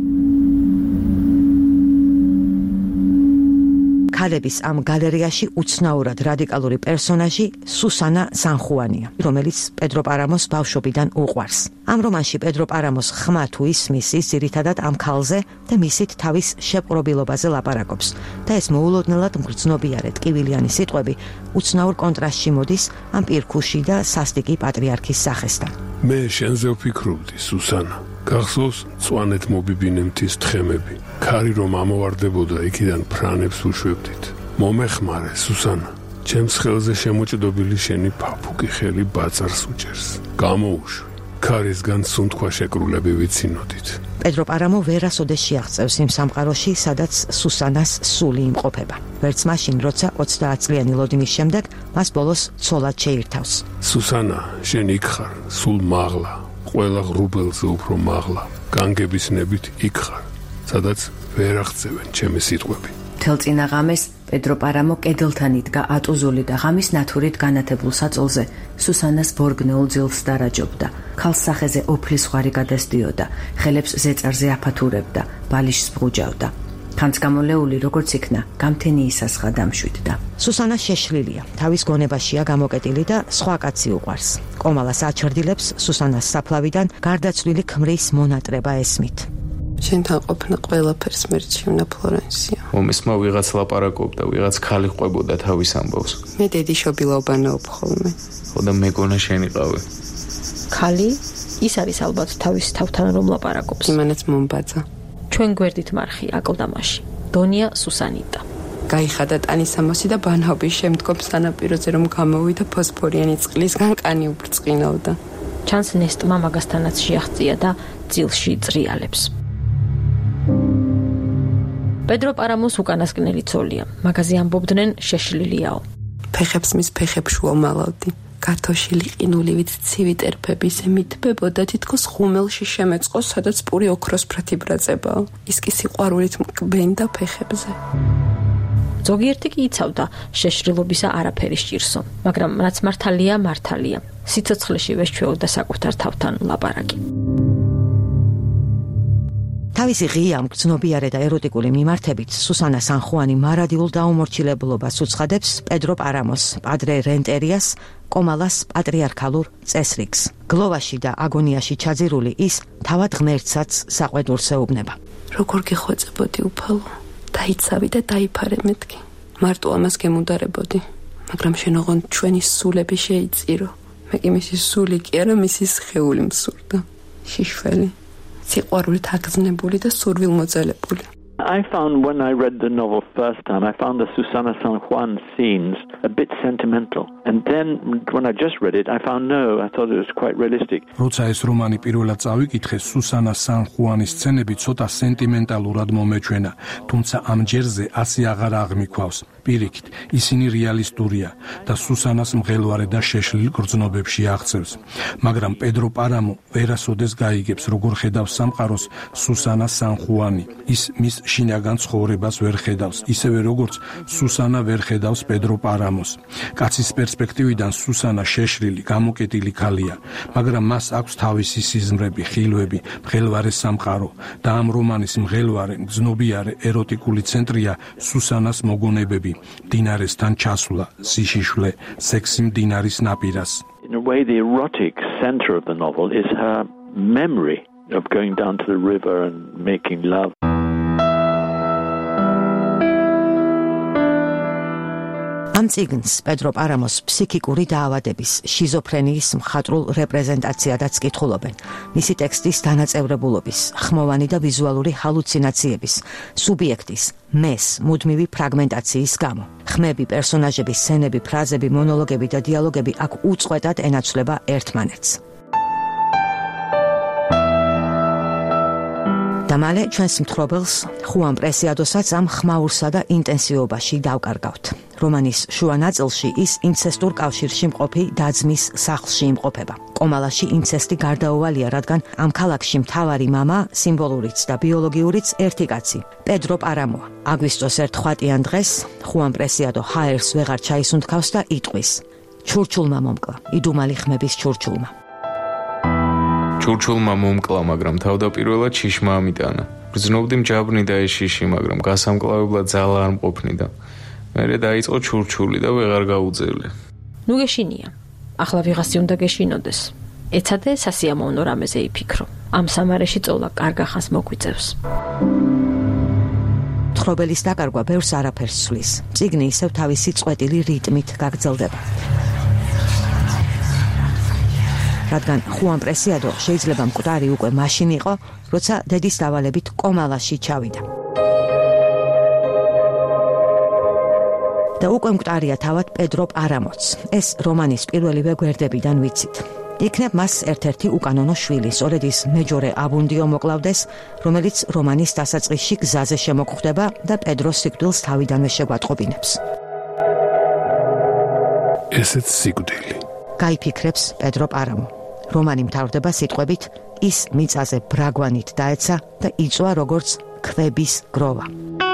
ქალების ამ გალერეაში უცნაურად რადიკალური პერსონაჟი სუსანა სანხუანია, რომელიც პედრო პარამოს ბავშვობიდან უყვარს. ამ რომანში პედრო პარამოს ხმა თუ ისმის, ის ძირითადად ამ ქალზე და მისით თავის შეპყრობილობაზე ლაპარაკობს და ეს მოულოდნელად მგრძნობიარე ტკივილიანი სიტყვები უცნაურ კონტრასტში მოდის ამ პირქუში და სასტიკი პატრიარქის სახესთან. მე შენზე ვფიქრობდი, სუსანა. გახსოვს მწვანეთ მობიბინე მთის თხემები. ქარი რომ ამოვარდებოდა, იქიდან ფრანებს უშვებდით. მომეხმარე, სუსანა. ჩემს ხელზე შემოჭდობილი შენი ფაფუკი ხელი ბაწარს უჭერს. გამოუშვი. ქარისგან სუნთქვა შეკრულები ვიცინოდით. პედრო პარამო ვერასოდეს შეაღწევს იმ სამყაროში, სადაც სუსანას სული იმყოფება. ვერც მაშინ, როცა 30 წლიანი ლოდინის შემდეგ მას ბოლოს ცოლად შეირთავს. სუსანა, შენ იქ ხარ, სულ მაღლა. ყველა ღრუბელზე უფრო მაღლა, განგების ნებით იქ ხარ, სადაც ვერ აღწევენ ჩემი სიტყვები. თელწინა ღამეს პედრო პარამო კედელთან იდგა ატუზული და ღამის ნათურით განათებულ საწოლზე სუსანას ბორგნეულ ძილს დარაჯობდა. ქალს სახეზე ოფლის ხვარი გადასდიოდა, ხელებს ზეწარზე აფათურებდა, ბალიშს ბრუჯავდა. ხანს გამოლეული როგორც იქნა, გამთენი ისასხა დამშვიდდა. სუსანა შეშლილია, თავის გონებაშია გამოკეტილი და სხვა კაცი უყვარს. კომალას აჩრდილებს სუსანას საფლავიდან გარდაცვლილი ქმრის მონატრება ესმით. შენთან ყოფნა ყველაფერს მერჩივნა ფლორენსია. მომისმა ვიღაც ლაპარაკობდა, ვიღაც ქალი ყვებოდა თავის ამბავს. მე დედი შობილაობანაობ ხოლმე. ხო და მეგონა შენიყავი. ქალი ის არის ალბათ თავის თავთან რომ ლაპარაკობს. იმანაც მომბაძა. ჩვენ გვერდით მარხი აკლდამაში. დონია სუსანიტა. გაიხადა ტანისამოსი და ბანაობის შემდგომ სანაპიროზე რომ გამოვიდა ფოსფორიანი წყლისგან კანი უბრწყინავდა. ჩანს ნესტმა მაგასთანაც შეაღწია და ძილში წრიალებს. პედრო პარამოს უკანასკნელი ცოლია. მაგაზე ამბობდნენ შეშლილიაო. ფეხებს მის ფეხებში ვომალავდი. გათოშილი ყინულივით ცივი ტერფები ისე მითბებოდა, თითქოს ხუმელში შემეწყო, სადაც პური ოქროსფრათი ბრაწებაო. ის კი სიყვარულით მკბენდა ფეხებზე. ზოგიერთი კი იცავდა შეშრილობისა არაფერი სჭირსო, მაგრამ რაც მართალია, მართალია. სიცოცხლეში ვეშჩვეოდა საკუთარ თავთან ლაპარაკი. თავისი ღია, მგრძნობიარე და ეროტიკული მიმართებით სუსანა სანხუანი მარადიულ დაუმორჩილებულობას უცხადებს პედრო პარამოს, პადრე რენტერიას, კომალას პატრიარქალურ წესრიგს. გლოვაში და აგონიაში ჩაძირული ის თავად ღმერთსაც საყვედურს ეუბნება. როგორ გეხვეწებოდი უფალო, დაიცავი და დაიფარე მეთქი. მარტო ამას გემუდარებოდი, მაგრამ შენ ოღონდ ჩვენი სულები შეიწირო. მე კი მისი სული კი არა, მისი სხეული მსურდა. შიშველი, სიყვარულით აგზნებული და სურვილმოძალებული. I found when I read the novel first time, I found the Susana San Juan scenes a bit sentimental. And then when I just read it, I found no, I thought it was quite realistic. როცა ეს რომანი პირველად წავიკითხე, სუსანა სან ხუანის სცენები ცოტა სენტიმენტალურად მომეჩვენა, თუმცა ამ ჯერზე ასე აღარ აღმიქვავს. პირიქით, ისინი რეალისტურია და სუსანას მღელვარე და შეშლილ გრძნობებში აღწევს. მაგრამ პედრო პარამო ვერასოდეს გაიგებს, როგორ ხედავს სამყაროს სუსანა სან ხუანი. ის მის შინაგან ცხოვრებას ვერ ხედავს, ისევე როგორც სუსანა ვერ ხედავს პედრო პარამოს. პარამოს. კაცის პერსპექტივიდან სუსანა შეშრილი, გამოკეტილი ქალია, მაგრამ მას აქვს თავისი სიზმრები, ხილვები, მღელვარე სამყარო და ამ რომანის მღელვარე, მგზნობიარე ეროტიკული ცენტრია სუსანას მოგონებები, მდინარესთან ჩასვლა, სიშიშვლე, სექსი მდინარის ნაპირას. In a way, the erotic center of the novel is her memory of going down to the river and making love. ამ წიგნს პედრო პარამოს ფსიქიკური დაავადების, შიზოფრენიის მხატვრულ რეპრეზენტაციადაც კითხულობენ. მისი ტექსტის დანაწევრებულობის, ხმოვანი და ვიზუალური ჰალუცინაციების, სუბიექტის, მეს, მუდმივი ფრაგმენტაციის გამო. ხმები, პერსონაჟები, სცენები, ფრაზები, მონოლოგები და დიალოგები აქ უწყვეტად ენაცვლება ერთმანეთს. და მალე ჩვენს მთხრობელს ხუან პრესიადოსაც ამ ხმაურსა და ინტენსივობაში დავკარგავთ. რომანის შუა ნაწილში ის ინცესტურ კავშირში მყოფი დაძმის სახლში იმყოფება. კომალაში ინცესტი გარდაუვალია, რადგან ამ ქალაქში მთავარი მამა, სიმბოლურიც და ბიოლოგიურიც ერთი კაცი, პედრო პარამოა. აგვისტოს ერთ ხვატიან დღეს ხუან პრესიადო ჰაერს ვეღარ ჩაისუნთქავს და იტყვის: ჩურჩულმა მომკლა, იდუმალი ხმების ჩურჩულმა. ჩურჩულმა მომკლა, მაგრამ თავდაპირველად შიშმა ამიტანა. გრძნობდი მჯაბრნი და ეს შიში, მაგრამ გასამკლავებლად ძალა არ მყოფნი და მერე დაიწყო ჩურჩული და ვეღარ გაუძევლე. ნუ გეშინია. ახლა ვიღასი უნდა გეშინოდეს. ეცადე სასიამოვნო რამეზე იფიქრო. ამ სამარეში წოლა კარგახანს მოგვიწევს. მთხრობელის დაკარგვა ბევრს არაფერს ცვლის. წიგნი ისევ თავისი წყვეტილი რიტმით გაგრძელდება. რადგან ხუან პრესიადო შეიძლება მკვდარი უკვე მაშინ იყო, როცა დედის დავალებით კომალაში ჩავიდა. და უკვე მკვდარია თავად პედრო პარამოც. ეს რომანის პირველივე გვერდებიდან ვიცით. იქნებ მას ერთ-ერთი უკანონო შვილი, სწორედ ის მეჯორე აბუნდიო მოკლავდეს, რომელიც რომანის დასაწყისში გზაზე შემოგხვდება და პედროს სიკვდილს თავიდანვე შეგვატყობინებს. ესეც სიკვდილი. გაიფიქრებს პედრო პარამო. რომანი მთავრდება სიტყვებით ის მიწაზე ბრაგვანით დაეცა და იწვა როგორც ქვების გროვა.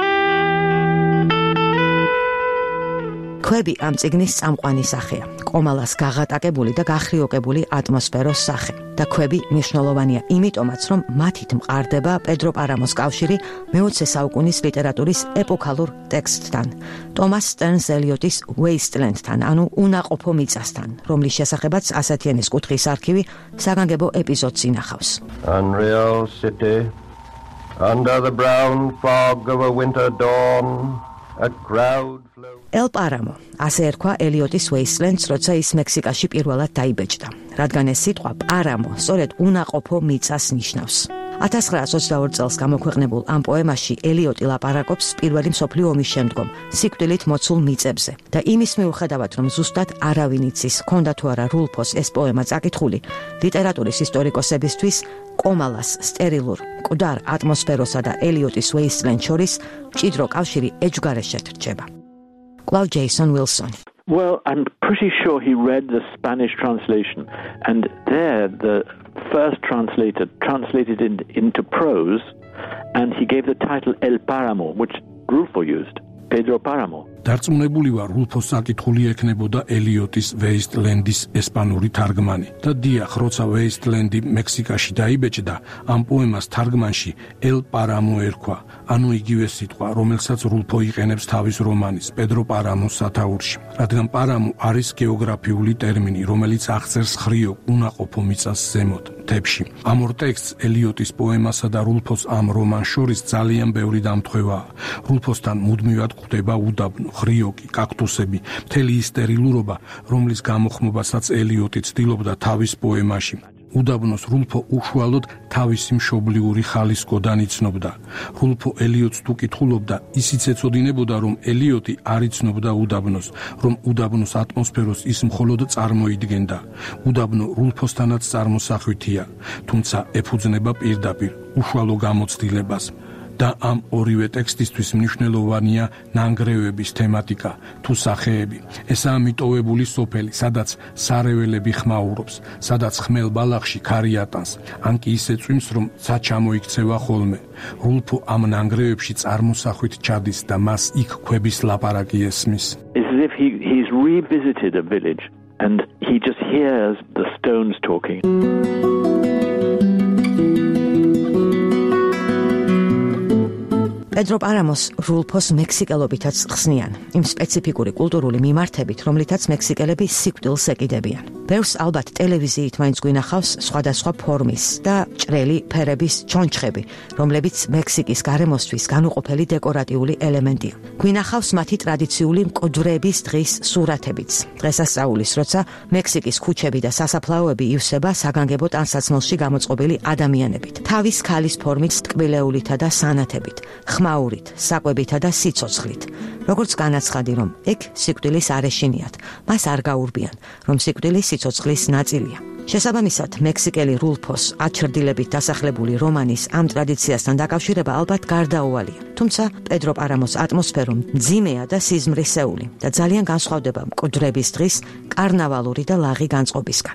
ქვები ამ წიგნის წამყვანი სახეა, კომალას გაღატაკებული და გახრიოკებული ატმოსფეროს სახე. და ქვები მნიშვნელოვანია იმიტომაც, რომ მათით მყარდება პედრო პარამოს კავშირი მე-20 საუკუნის ლიტერატურის ეპოქალურ ტექსტთან, ტომას სტერნს ელიოტის Wasteland-თან, ანუ უნაყოფო მიწასთან, რომლის შესახებაც ასათიანის კუთხის არქივი საგანგებო ეპიზოდს ინახავს. Unreal city, under the brown fog of a winter dawn, a crowd ელ პარამო, ასე ერქვა ელიოტის Wasteland-ს, როცა ის მექსიკაში პირველად დაიბეჭდა. რადგან ეს სიტყვა პარამო სწორედ უნაყოფო მიწას ნიშნავს. 1922 წელს გამოქვეყნებულ ამ პოემაში ელიოტი ლაპარაკობს პირველი მსოფლიო ომის შემდგომ სიკვდილით მოცულ მიწებზე და იმის მიუხედავად, რომ ზუსტად არავინ იცის, ჰქონდა თუ არა რულფოს ეს პოემა წაკითხული, ლიტერატურის ისტორიკოსებისთვის კომალას სტერილურ მკვდარ ატმოსფეროსა და ელიოტის Wasteland შორის მჭიდრო კავშირი ეჯგარეშეთ რჩება. Cloud Jason Wilson. Well, I'm pretty sure he read the Spanish translation, and there the first translator translated it into prose, and he gave the title El Páramo, which Rulfo used, Pedro Páramo. დარწმუნებული ვარ, რულფოს საკითხული ექნებოდა ელიოტის Wasteland-ის ესპანური თარგმანი. და დიახ, როცა Wasteland-ი მექსიკაში დაიბეჭდა, ამ პოემას თარგმანში El Páramo ერქვა, ანუ იგივე სიტყვა, რომელსაც რულფო იყენებს თავის რომანის პედრო პარამოს სათაურში. რადგან პარამო არის გეოგრაფიული ტერმინი, რომელიც აღწერს ხრიო უნაყოფო მიწას ზემოთ, მთებში. ამ ორ ტექსტს ელიოტის პოემასა და რულფოს ამ რომანს შორის ძალიან ბევრი დამთხევაა. რულფოსთან მუდმივად ხვდება უდაბნო, ხრიოკი, კაქტუსები, მთელი ის სტერილურობა, რომლის გამოხმობასაც ელიოტი ცდილობდა თავის პოემაში. უდაბნოს რულფო უშუალოდ თავისი მშობლიური ხალისკოდან იცნობდა. რულფო ელიოტს თუ კითხულობდა, ისიც ეწოდინებოდა, რომ ელიოტი არ იცნობდა უდაბნოს, რომ უდაბნოს ატმოსფეროს ის მხოლოდ წარმოიდგენდა. უდაბნო რულფოსთანაც წარმოსახვითია, თუმცა ეფუძნება პირდაპირ უშუალო გამოცდილებას. და ამ ორივე ტექსტისთვის მნიშვნელოვანია ნანგრევების თემატიკა თუ სახეები. ესაა მიტოვებული სოფელი, სადაც სარეველები ხმაურობს, სადაც ხმელ ბალახში ქარი ატანს, ან კი ისე წვიმს, რომ ცა ჩამოიქცევა ხოლმე. რულფო ამ ნანგრევებში წარმოსახვით ჩადის და მას იქ ქვების ლაპარაკი ესმის. It's as if he's revisited a village and he just hears the stones talking. პედრო პარამოს რულფოს მექსიკელობითაც ხსნიან, იმ სპეციფიკური კულტურული მიმართებით, რომლითაც მექსიკელები სიკვდილს ეკიდებიან. ბევრს ალბათ ტელევიზიით მაინც გვინახავს სხვადასხვა ფორმის და ჭრელი ფერების ჩონჩხები, რომლებიც მექსიკის გარემოსთვის განუყოფელი დეკორატიული ელემენტია. გვინახავს მათი ტრადიციული მკვდრების დღის სურათებიც. დღესასწაულის როცა მექსიკის ქუჩები და სასაფლაოები ივსება საგანგებო ტანსაცმელში გამოწყობილი ადამიანებით, თავის ქალის ფორმით, ტკბილეულითა და სანათებით, ხმაურით, საკვებითა და სიცოცხლით. როგორც განაცხადი, რომ ეგ სიკვდილის არეშინიათ, მას არ გაურბიან, რომ სიკვდილი სიცოცხლის ნაწილია. შესაბამისად, მექსიკელი რულფოს აჩრდილებით დასახლებული რომანის ამ ტრადიციასთან დაკავშირება ალბათ გარდაუვალია. თუმცა პედრო პარამოს ატმოსფერო მძიმეა და სიზმრისეული და ძალიან განსხვავდება მკვდრების დღის კარნავალური და ლაღი განწყობისგან.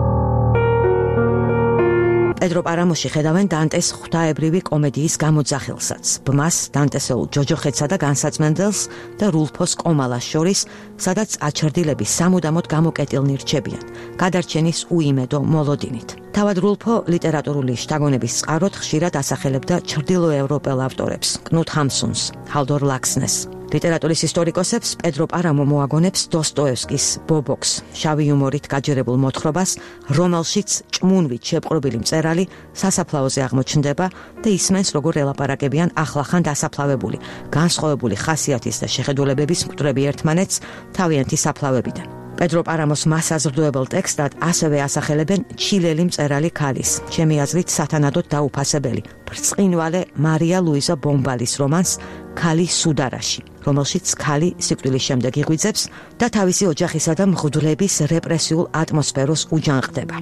პედრო პარამოში ხედავენ დანტეს ღვთაებრივი კომედიის გამოძახილსაც, ბმას, დანტესეულ ჯოჯოხეთსა და განსაწმენდელს და რულფოს კომალას შორის, სადაც აჩრდილები სამუდამოდ გამოკეტილნი რჩებიან, გადარჩენის უიმედო მოლოდინით. თავად რულფო ლიტერატურული შთაგონების წყაროდ ხშირად ასახელებდა ჩრდილოევროპელ ავტორებს, კნუტ ჰამსუნს, ჰალდორ ლაქსნეს. ლიტერატურის ისტორიკოსებს პედრო პარამო მოაგონებს დოსტოევსკის ბობოქს, შავი იუმორით გაჯერებულ მოთხრობას, რომელშიც ჭმუნვით შეპყრობილი მწერალი სასაფლაოზე აღმოჩნდება და ისმენს, როგორ ელაპარაკებიან ახლახან დასაფლავებული, განსხვავებული ხასიათის და შეხედულებების მკვდრები ერთმანეთს თავიანთი საფლავებიდან. პედრო პარამოს მასაზრდოებელ ტექსტად ასევე ასახელებენ ჩილელი მწერალი ქალის, ჩემი აზრით სათანადოდ დაუფასებელი, ბრწყინვალე მარია ლუიზა ბომბალის რომანს ქალი სუდარაში, რომელშიც ქალი სიკვდილის შემდეგ იღვიძებს და თავისი ოჯახისა და მღვდლების რეპრესიულ ატმოსფეროს უჯანყდება.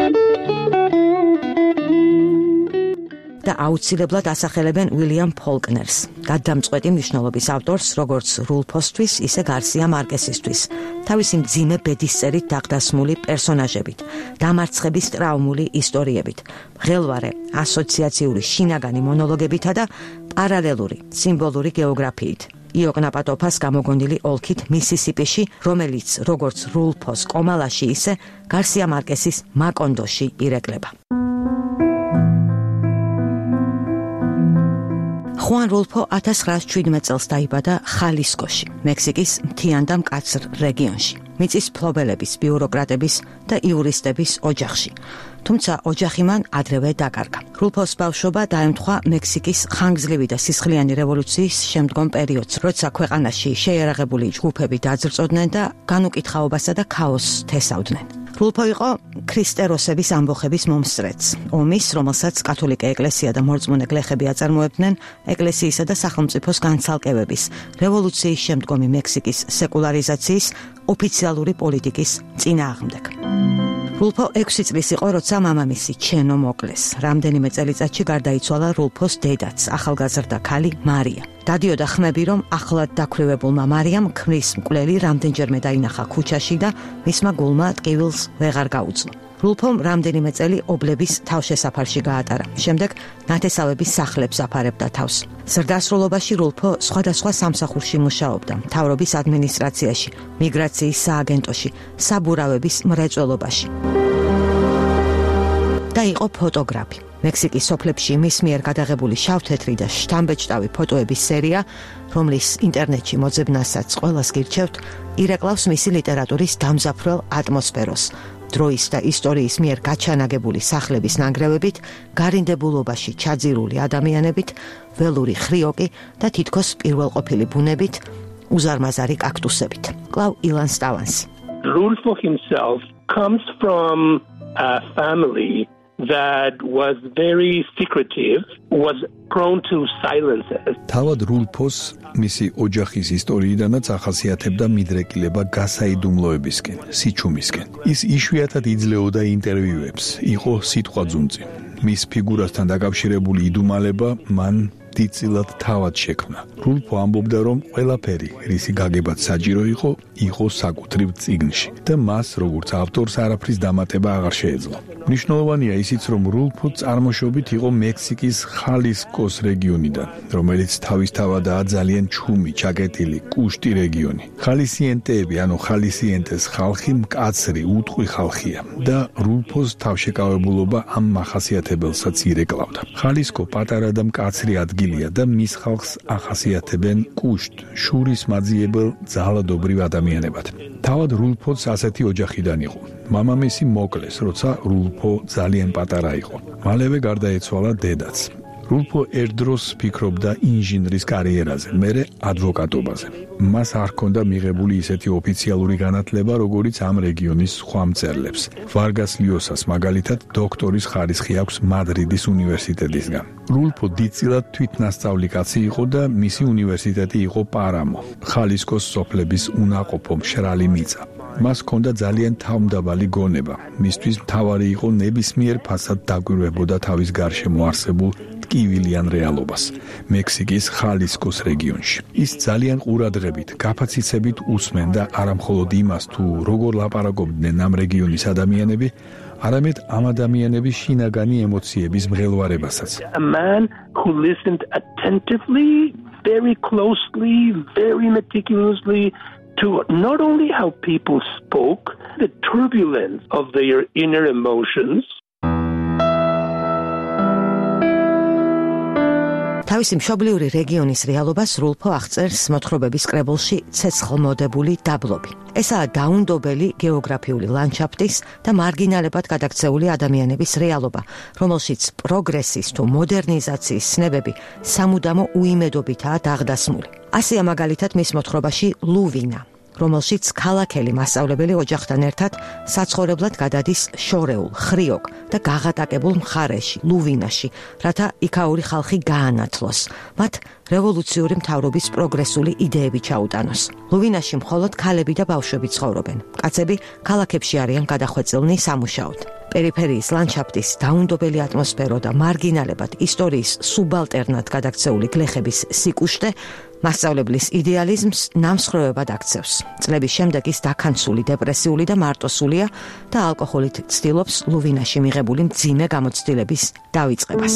და აუცილებლად ასახელებენ უილიამ ფოლკნერს, გადამწყვეტი მნიშვნელობის ავტორს, როგორც რულფოსთვის, ისე გარსია მარკესისთვის, თავისი მძიმე ბედისწერით დაყდასმული პერსონაჟებით, დამარცხების ტრაუმული ისტორიებით, მღელვარე ასოციაციური შინაგანი მონოლოგებითა და პარალელური სიმბოლური გეოგრაფიით. იოკნაპატოფას გამოგონილი ოლქით მისისიპიში, რომელიც როგორც რულფოს კომალაში, ისე გარსია მარკესის მაკონდოში ირეკლება. ხუან რულფო 1917 წელს დაიბადა ხალისკოში, მექსიკის მთიან და მკაცრ რეგიონში, მიწის ფლობელების, ბიუროკრატების და იურისტების ოჯახში. თუმცა ოჯახი მან ადრევე დაკარგა. რულფოს ბავშვობა დაემთხვა მექსიკის ხანგრძლივი და სისხლიანი რევოლუციის შემდგომ პერიოდს, როცა ქვეყანაში შეიარაღებული ჯგუფები დაძრწოდნენ და განუკითხაობასა და ქაოსს თესავდნენ. რულფო იყო ქრისტეროსების ამბოხების მომსწრეც, ომის, რომელსაც კათოლიკე ეკლესია და მორწმუნე გლეხები აწარმოებდნენ ეკლესიისა და სახელმწიფოს განცალკევების, რევოლუციის შემდგომი მექსიკის სეკულარიზაციის ოფიციალური პოლიტიკის წინააღმდეგ. რულფო 6 წლის იყო, როცა მამამისი ჩენო მოკლეს. რამდენიმე წელიწადში გარდაიცვალა რულფოს დედაც, ახალგაზრდა ქალი მარია. დადიოდა ხმები, რომ ახლად დაქვრივებულმა მარიამ ქმრის მკვლელი რამდენჯერმე დაინახა ქუჩაში და მისმა გულმა ტკივილს ვეღარ გაუძლო. რულფომ რამდენიმე წელი ობლების თავშესაფარში გაატარა. შემდეგ ნათესავების სახლებს აფარებდა თავს. ზრდასრულობაში რულფო სხვადასხვა სამსახურში მუშაობდა, მთავრობის ადმინისტრაციაში, მიგრაციის სააგენტოში, საბურავების მრეწველობაში. და იყო ფოტოგრაფი. მექსიკის სოფლებში მის მიერ გადაღებული შავთეთრი და შთამბეჭდავი ფოტოების სერია, რომლის ინტერნეტში მოძებნასაც ყველას გირჩევთ, ირეკლავს მისი ლიტერატურის დამზაფრელ ატმოსფეროს. დროის და ისტორიის მიერ გაჩანაგებული სახლების ნანგრევებით, გარინდებულობაში ჩაძირული ადამიანებით, ველური ხრიოკი და თითქოს პირველყოფილი ბუნებით, უზარმაზარი კაქტუსებით. კლავ ილან სტავანსი. Rulfo himself comes from a family that was very secretive, was prone to silences. თავად რულფოს მისი ოჯახის ისტორიიდანაც ახასიათებდა მიდრეკილება გასაიდუმლოებისკენ, სიჩუმისკენ. ის იშვიათად იძლეოდა ინტერვიუებს, იყო სიტყვაძუნწი. მის ფიგურასთან დაკავშირებული იდუმალება მან დიდწილად თავად შექმნა. რულფო ამბობდა, რომ ყველაფერი, რისი გაგებაც საჭირო იყო საკუთრივ წიგნში და მას, როგორც ავტორს, არაფრის დამატება აღარ შეეძლო. მნიშვნელოვანია ისიც, რომ რულფო წარმოშობით იყო მექსიკის ხალისკოს რეგიონიდან, რომელიც თავისთავადაა ძალიან ჩუმი, ჩაკეტილი, კუშტი რეგიონი. ხალისიენტეები, ანუ ხალისიენტეს ხალხი მკაცრი, უტყვი ხალხია და რულფოს თავშეკავებულობა ამ მახასიათებელსაც ირეკლავდა. ხალისკო პატარა და მკაცრი ადგილია და მის ხალხს ახასიათებენ კუშტ, შურის მაძიებელ ძალადობრივ ადამიანებად. თავად რულფოც ასეთი ოჯახიდან იყო. მამამისი მოკლეს, როცა რულფო ძალიან პატარა იყო. მალევე გარდაეცვალა დედაც. რულფო ერთდროს ფიქრობდა ინჟინრის კარიერაზე, მერე ადვოკატობაზე. მას არ ჰქონდა მიღებული ისეთი ოფიციალური განათლება, როგორიც ამ რეგიონის სხვა მწერლებს. ვარგას ლიოსას მაგალითად დოქტორის ხარისხი აქვს მადრიდის უნივერსიტეტისგან. რულფო დიდწილად თვითნასწავლი კაცი იყო და მისი უნივერსიტეტი იყო პარამო, ხალისკოს სოფლების უნაყოფო მშრალი მიწა. მას ჰქონდა ძალიან თავმდაბალი გონება. მისთვის მთავარი იყო ნებისმიერ ფასად დაგვირვებოდა თავის გარშემო არსებულ ტკივილიან რეალობას, მექსიკის ხალისკოს რეგიონში. ის ძალიან ყურადღებით, გაფაციცებით უსმენდა არამხოლოდ იმას, თუ როგორ ლაპარაკობდნენ ამ რეგიონის ადამიანები, არამედ ამ ადამიანების შინაგანი ემოციების მღელვარებასაც. A man who listened attentively, very closely, very meticulously to not only how people spoke, the turbulence of their inner emotions. თავისი მშობლიური რეგიონის რეალობას რულფო აღწერს მოთხრობების კრებულში ცეცხლმოდებული დაბლობი. ესაა დაუნდობელი გეოგრაფიული ლანდშაფტის და მარგინალებად გადაქცეული ადამიანების რეალობა, რომელშიც პროგრესის თუ მოდერნიზაციის ცნებები სამუდამო უიმედობითაა დაღდასმული. ასეა მაგალითად მის მოთხრობაში ლუვინა, რომელშიც ქალაქელი მასწავლებელი ოჯახთან ერთად საცხოვრებლად გადადის შორეულ, ხრიოკ და გაღატაკებულ მხარეში, ლუვინაში, რათა იქაური ხალხი გაანათლოს, მათ რევოლუციური მთავრობის პროგრესული იდეები ჩაუტანოს. ლუვინაში მხოლოდ ქალები და ბავშვები ცხოვრობენ. კაცები ქალაქებში არიან გადახვეწილნი სამუშაოდ. პერიფერიის ლანდშაფტის დაუნდობელი ატმოსფერო და მარგინალებად ისტორიის სუბალტერნად გადაქცეული გლეხების სიკუშტე მასწავლებლის იდეალიზმს ნამსხვრევებად აქცევს. წლების შემდეგ ის დაქანცული, დეპრესიული და მარტოსულია და ალკოჰოლით ცდილობს ლუვინაში მიღებული მძიმე გამოცდილების დავიწყებას.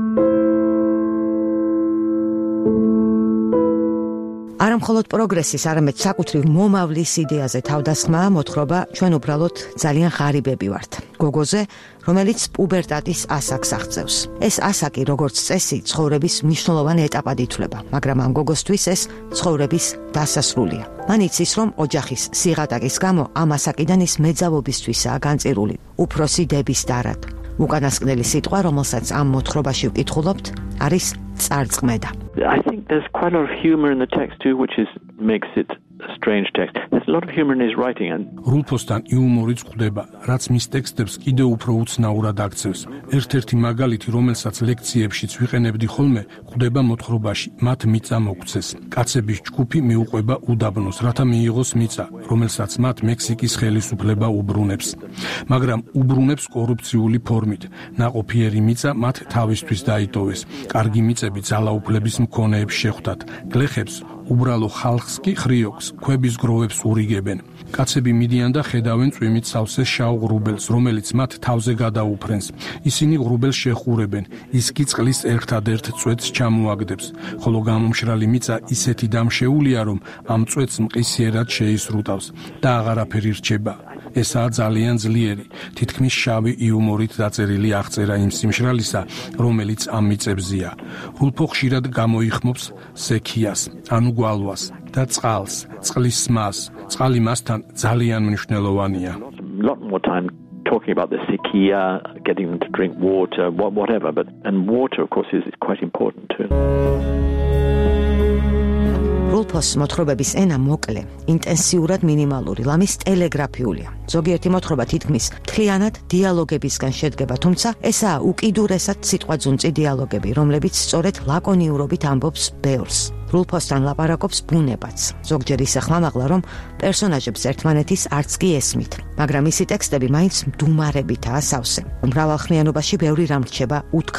არამხოლოდ პროგრესის, არამედ საკუთრივ მომავლის იდეაზე თავდასხმაა მოთხრობა ჩვენ უბრალოდ ძალიან ღარიბები ვართ. გოგოზე, რომელიც პუბერტატის ასაკს აღწევს. ეს ასაკი, როგორც წესი, ცხოვრების მნიშვნელოვან ეტაპად ითვლება, მაგრამ ამ გოგოსთვის ეს ცხოვრების დასასრულია. მან იცის, რომ ოჯახის სიღატაკის გამო ამ ასაკიდან ის მეძავობისთვისაა განწირული, უფროსი დების დარად. უკანასკნელი სიტყვა, რომელსაც ამ მოთხრობაში ვკითხულობთ, არის წარწმედა. I think there's quite a lot of humor in the text too, which makes it a strange text. There's a lot of humor in his writing and რულფოსთან იუმორიც გვხვდება, რაც მის ტექსტებს კიდევ უფრო უცნაურად აქცევს. ერთ-ერთი მაგალითი, რომელსაც ლექციებშიც ვიყენებდი ხოლმე, გვხვდება მოთხრობაში, მათ მიწა მოგცეს. კაცების ჯგუფი მიუყვება უდაბნოს, რათა მიიღოს მიწა, რომელსაც მათ მექსიკის ხელისუფლება უბრუნებს. მაგრამ უბრუნებს კორუფციული ფორმით. ნაყოფიერი მიწა მათ თავისთვის დაიტოვეს. კარგი მიწები ძალაუფლების მქონეებს შეხვდათ. გლეხებს უბრალო ხალხს კი ხრიოკს, ქვების გროვებს ურიგებენ. კაცები მიდიან და ხედავენ წვიმით სავსე შავ ღრუბელს, რომელიც მათ თავზე გადაუფრენს. ისინი ღრუბელს შეხურებენ, ის კი წყლის ერთადერთ წვეთს ჩამოაგდებს, ხოლო გამომშრალი მიწა ისეთი დამშეულია, რომ ამ წვეთს მყისიერად შეისრუტავს და აღარაფერი რჩება. ესაა ძალიან ძლიერი, თითქმის შავი იუმორით დაწერილი აღწერა იმ სიმშრალისა, რომელიც ამ მიწებზია. რულფო ხშირად გამოიხმობს სექიას, ანუ გვალვას და წყალს, წყლის სმას. წყალი მასთან ძალიან მნიშვნელოვანია. lot more time talking about the sequía, getting them to drink water, whatever, and water of course is quite important too. რულფოს მოთხრობების ენა მოკლე, ინტენსიურად მინიმალური, ლამის ტელეგრაფიულია. ზოგიერთი მოთხრობა თითქმის მთლიანად დიალოგებისგან შედგება, თუმცა ესაა უკიდურესად სიტყვაძუნწი დიალოგები, რომლებიც სწორედ ლაკონიურობით ამბობს ბევრს. რულფოსთან ლაპარაკობს ბუნებაც. ზოგჯერ ისე ხმამაღლა, რომ პერსონაჟებს ერთმანეთის არც კი ესმით, მაგრამ მისი ტექსტები მაინც მდუმარებითაა სავსე. მრავალხმიანობაში ბევრი რამ რჩება უთქმელი.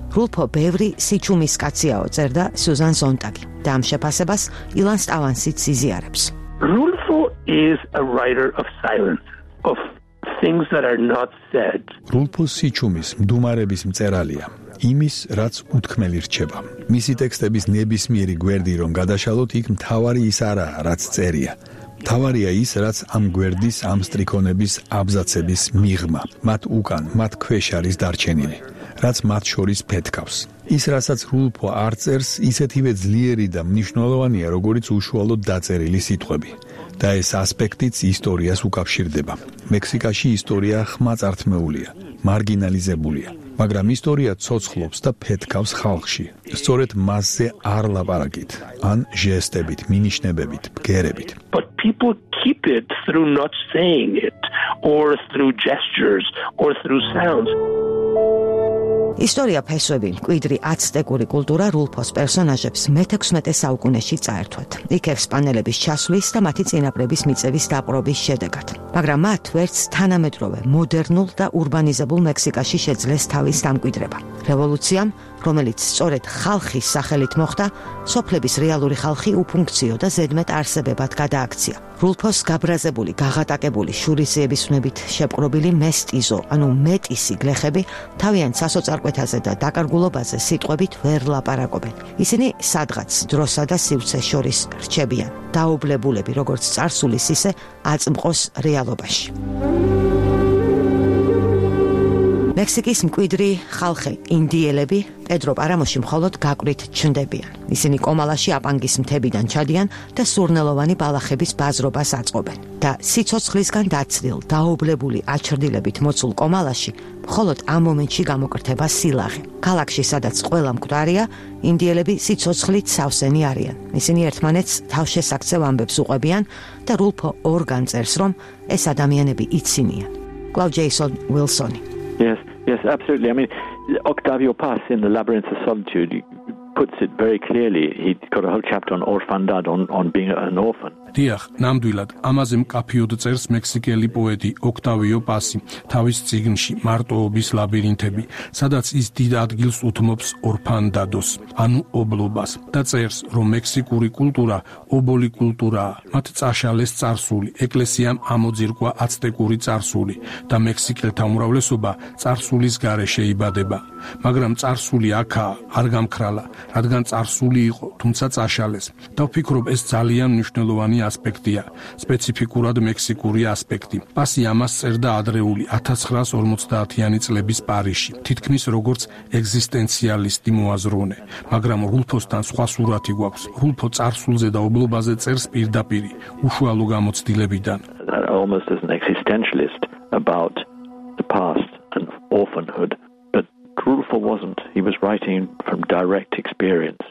რულფო ბევრი სიჩუმის კაციაო, წერდა სუზან ზონტაგი და ამ შეფასებას ილან სტავანსიც იზიარებს. Rulfo is a writer of silence, of things that are not said. რულფო სიჩუმის, მდუმარების მწერალია. იმის, რაც უთქმელი რჩება. მისი ტექსტების ნებისმიერი გვერდი რომ გადაშალოთ, იქ მთავარი ის არაა, რაც წერია. მთავარია ის, რაც ამ გვერდის ამ სტრიქონების აბზაცების მიღმა, მათ უკან, მათ ქვეშ არის დარჩენილი, რაც მათ შორის ფეთქავს. ის, რასაც რულფო არ წერს, ისეთივე ძლიერი და მნიშვნელოვანია, როგორც უშუალოდ დაწერილი სიტყვები. და ეს ასპექტიც ისტორიას უკავშირდება. მექსიკაში ისტორია ხმაწართმეულია, მარგინალიზებულია. მაგრამ ისტორია ცოცხლობს და ფეთქავს ხალხში. სწორედ მასზე არ ლაპარაკით, ან ჟესტებით, მინიშნებებით, ბგერებით. But people keep it through not saying it, or through gestures, or through sounds. ისტორია ფესვები, მკვიდრი აცტეკური კულტურა რულფოს პერსონაჟებს მე-16 საუკუნეში წაერთვათ. იქ ესპანელების ჩასვლის და მათი წინაპრების მიწების დაპყრობის შედეგად. მაგრამ მათ ვერც თანამედროვე, მოდერნულ და ურბანიზებულ მექსიკაში შეძლეს თავის დამკვიდრება. რევოლუციამ, რომელიც სწორედ ხალხის სახელით მოხდა, სოფლების რეალური ხალხი უფუნქციო და ზედმეტ არსებებად გადააქცია. რულფოს გაბრაზებული, გაღატაკებული შურისიების უნებით შეპყრობილი მესტიზო, ანუ მეტისი გლეხები თავიანთ სასოწარკვეთაზე და დაკარგულობაზე სიტყვებით ვერ ლაპარაკობენ. ისინი სადღაც დროსა და სივრცეს შორის რჩებიან, დაობლებულები როგორც წარსულის, ისე აწმყოს რეალობაში. მექსიკის მკვიდრი ხალხი, ინდიელები, პედრო პარამოში მხოლოდ გაკვრით ჩნდებიან. ისინი კომალაში აპანგის მთებიდან ჩადიან და სურნელოვანი ბალახების ბაზრობას აწყობენ. და სიცოცხლისგან დაცლილ, დაობლებული აჩრდილებით მოცულ კომალაში მხოლოდ ამ მომენტში გამოკრთება სილაღე. ქალაქში, სადაც ყველა მკვდარია, ინდიელები სიცოცხლით სავსენი არიან. ისინი ერთმანეთს თავშესაქცევ ამბებს უყვებიან და რულფო ორგან წერს, რომ ეს ადამიანები იცინიან. კლავ ჯეისონ უილსონი. Yes, absolutely. I mean, Octavio Paz in The Labyrinth of Solitude puts it very clearly. He got a whole chapter on orfandad, on being an orphan. დიახ, ნამდვილად, ამაზე მკაფიოდ წერს მექსიკელი პოეტი ოქტავიო პასი თავის წიგნში მარტოობის ლაბირინთები, სადაც ის დიდ ადგილს უთმობს ორფანდადოს, ანუ ობლობას, და წერს, რომ მექსიკური კულტურა ობოლი კულტურაა, მათ წაშალეს წარსული, ეკლესიამ ამოძირკვა აცტეკური წარსული და მექსიკელთა უმრავლესობა წარსულის გარეშე იბადება. მაგრამ წარსული აქაა, არ გამქრალა, რადგან წარსული იყო, თუმცა წაშალეს. და ვფიქრობ, ეს ძალიან მნიშვნელოვანი ასპექტია, სპეციფიკურად მექსიკური ასპექტი. პასი ამას წერდა ადრეული 1950-იანი წლების პარიზში, თითქმის როგორც ეგზისტენციალისტი მოაზროვნე, მაგრამ რულფოსთან სხვა სურათი გვაქვს. რულფო წარსულზე და ობლობაზე წერს პირდაპირი, უშუალო გამოცდილებიდან. Almost as an existentialist about the past and orphanhood, but Rulfo wasn't. He was writing from direct experience.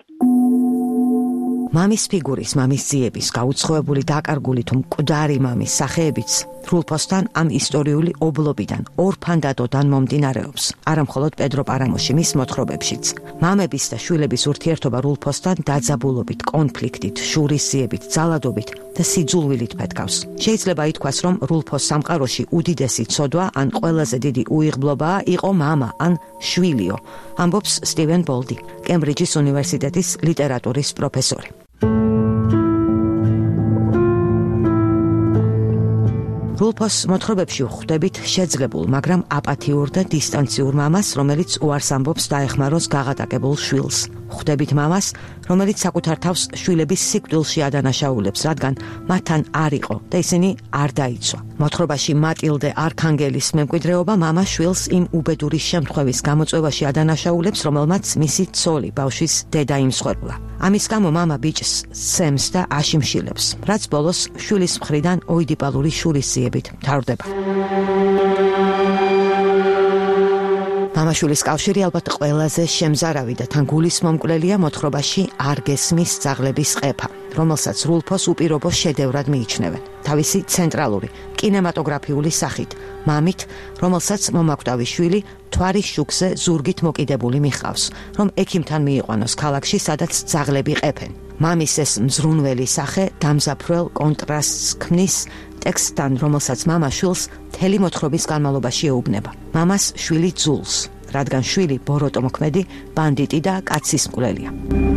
მამის ფიგურის, მამის ძიების, გაუცხოებული დაკარგული თუ მკვდარი მამის სახეებიც რულფოსთან ამ ისტორიული ობლობიდან, ორფანდადოდან მომდინარეობს. არა მხოლოდ პედრო პარამოში, მის მოთხრობებშიც. მამების და შვილების ურთიერთობა რულფოსთან დაძაბულობით, კონფლიქტით, შურისძიებით, ძალადობით და სიძულვილით ფეთქავს. შეიძლება ითქვას, რომ რულფოს სამყაროში უდიდესი ცოდვა ან ყველაზე დიდი უიღბლობაა იყო მამა ან შვილიო, ამბობს სტივენ ბოლდი, კემბრიჯის უნივერსიტეტის ლიტერატურის პროფესორი. რულფოს მოთხრობებში ვხვდებით შეძლებულ, მაგრამ აპათიურ და დისტანციურ მამას, რომელიც უარს ამბობს დაეხმაროს გაღატაკებულ შვილს. ვხვდებით მამას, რომელიც საკუთარ თავს შვილების სიკვდილში ადანაშაულებს, რადგან მათთან არ იყო და ისინი არ დაიცვა. მოთხრობაში მატილდე არქანგელის მემკვიდრეობა მამა შვილს იმ უბედური შემთხვევის გამოწვევაში ადანაშაულებს, რომელმაც მისი ცოლი, ბავშვის დედა იმსხვერპლა. ამის გამო მამა ბიჭს სემს და აშიმშილებს, რაც ბოლოს შვილის მხრიდან ოიდიპალური შურისძიებით მთავრდება. მამაშვილის კავშირი ალბათ ყველაზე შემზარავი და თან გულისმომკვლელია მოთხრობაში არ გესმის ძაღლების ყეფა, რომელსაც რულფოს უპირობო შედევრად მიიჩნევენ. თავისი ცენტრალური კინემატოგრაფიული სახით, მამით, რომელსაც მომაკვდავი შვილი თვარის შუქზე ზურგით მოკიდებული მიჰყავს, რომ ექიმთან მიიყვანოს ქალაქში, სადაც ძაღლები ყეფენ. მამის ეს მზრუნველი სახე დამზაფრველ კონტრასტს ქმნის ტექსტთან, რომელსაც მამა შვილს მთელი მოთხრობის განმავლობაში ეუბნება. მამას შვილი ძულს, რადგან შვილი ბოროტმოქმედი, ბანდიტი და კაცის მკვლელია.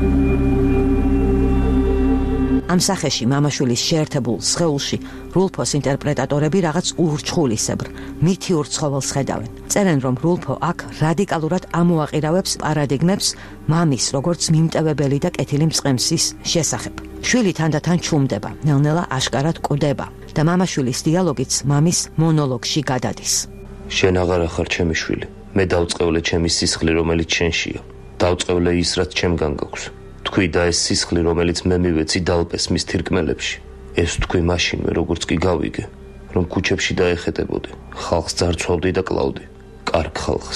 ამ სახეში მამაშვილის შეერთებულ სხეულში რულფოს ინტერპრეტატორები რაღაც ურჩხულისებრ, მითიურ ცხოველს ხედავენ. წერენ, რომ რულფო აქ რადიკალურად ამოაყირავებს პარადიგმებს მამის, როგორც მიმტევებელი და კეთილი მწყემსის შესახებ. შვილი თანდათან ჩუმდება, ნელ-ნელა აშკარად კვდება და მამაშვილის დიალოგიც მამის მონოლოგში გადადის. შენ აღარ ახარ ჩემი შვილი. მე დავწყევლე ჩემი სისხლი, რომელიც შენშია. დავწყევლე ის, რაც ჩემგან გაქვს. თქვი და ეს სისხლი, რომელიც მე მივეცი დალპეს მის თირკმელებში. ეს თქვი მაშინვე, როგორც კი გავიგე, რომ ქუჩებში დაეხეტებოდი, ხალხს ძარცვავდი და კლავდი. კარგ ხალხს.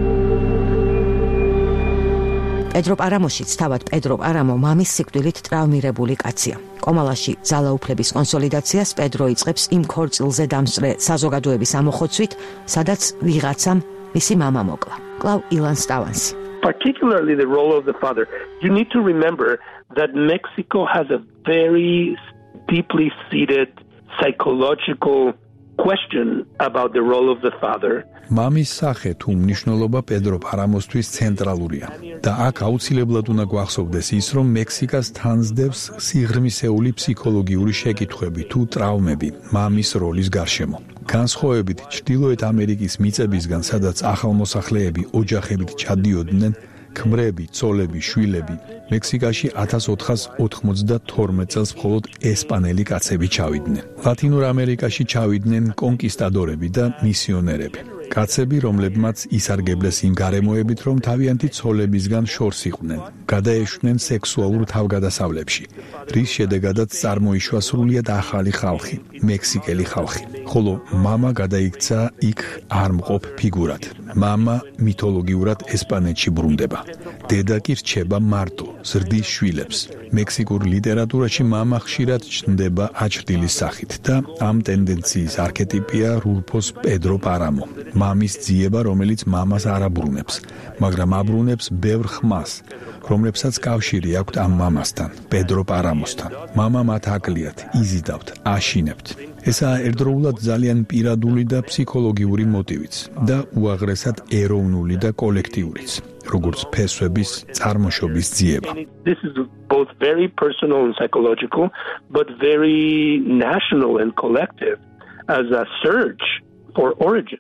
პედრო პარამოშიც თავად პედრო პარამო მამის სიკვდილით ტრავმირებული კაცია. კომალაში ძალაუფლების კონსოლიდაციას პედრო იწყებს იმ ქორწილზე დამსწრე საზოგადოების ამოხოცვით, სადაც ვიღაცამ მისი მამა მოკლა. კლავ ილან სტავანსი. Particularly the role of the father. You need to remember that Mexico has a very deeply seated psychological question about the role of the father. მამის სახე თუ მნიშვნელობა პედრო პარამოსთვის ცენტრალურია და აქ აუცილებლად უნდა გვახსოვდეს ის, რომ მექსიკას თანსდევს სიღრმისეული ფსიქოლოგიური შეკითხვები თუ ტრავმები მამის როლის გარშემო. განსხვავებით ჩრდილოეთ ამერიკის მიწებისგან, სადაც ახალმოსახლეები ოჯახებით ჩადიოდნენ, ქმრები, ცოლები, შვილები, მექსიკაში 1492 წელს მხოლოდ ესპანელი კაცები ჩავიდნენ. ლათინურ ამერიკაში ჩავიდნენ კონკისტადორები და მისიონერები. კაცები, რომლებმაც ისარგებლეს იმ გარემოებით, რომ თავიანთი ცოლებისგან შორს იყვნენ, გადაეშვნენ სექსუალურ თავგადასავლებში, რის შედეგადაც წარმოიშვა სრულიად ახალი ხალხი, მექსიკელი ხალხი. ხოლო მამა გადაიქცა იქ არ მყოფ ფიგურად. მამა მითოლოგიურად ესპანეთში ბრუნდება. დედა კი რჩება მარტო, ზრდის შვილებს. მექსიკურ ლიტერატურაში მამა ხშირად ჩნდება აჩრდილის სახით და ამ ტენდენციის არქეტიპია რულფოს პედრო პარამო. მამის ძიება, რომელიც მამას არ აბრუნებს, მაგრამ აბრუნებს ბევრ ხმას, რომლებსაც კავშირი აქვთ ამ მამასთან, პედრო პარამოსთან. მამა მათ აკლიათ, იზიდავთ, აშინებთ. ესაა ერთდროულად ძალიან პირადული და ფსიქოლოგიური მოტივიც და უაღრესად ეროვნული და კოლექტიურიც, როგორც ფესვების წარმოშობის ძიება. This is both very personal and psychological, but very national and collective as a search for origins.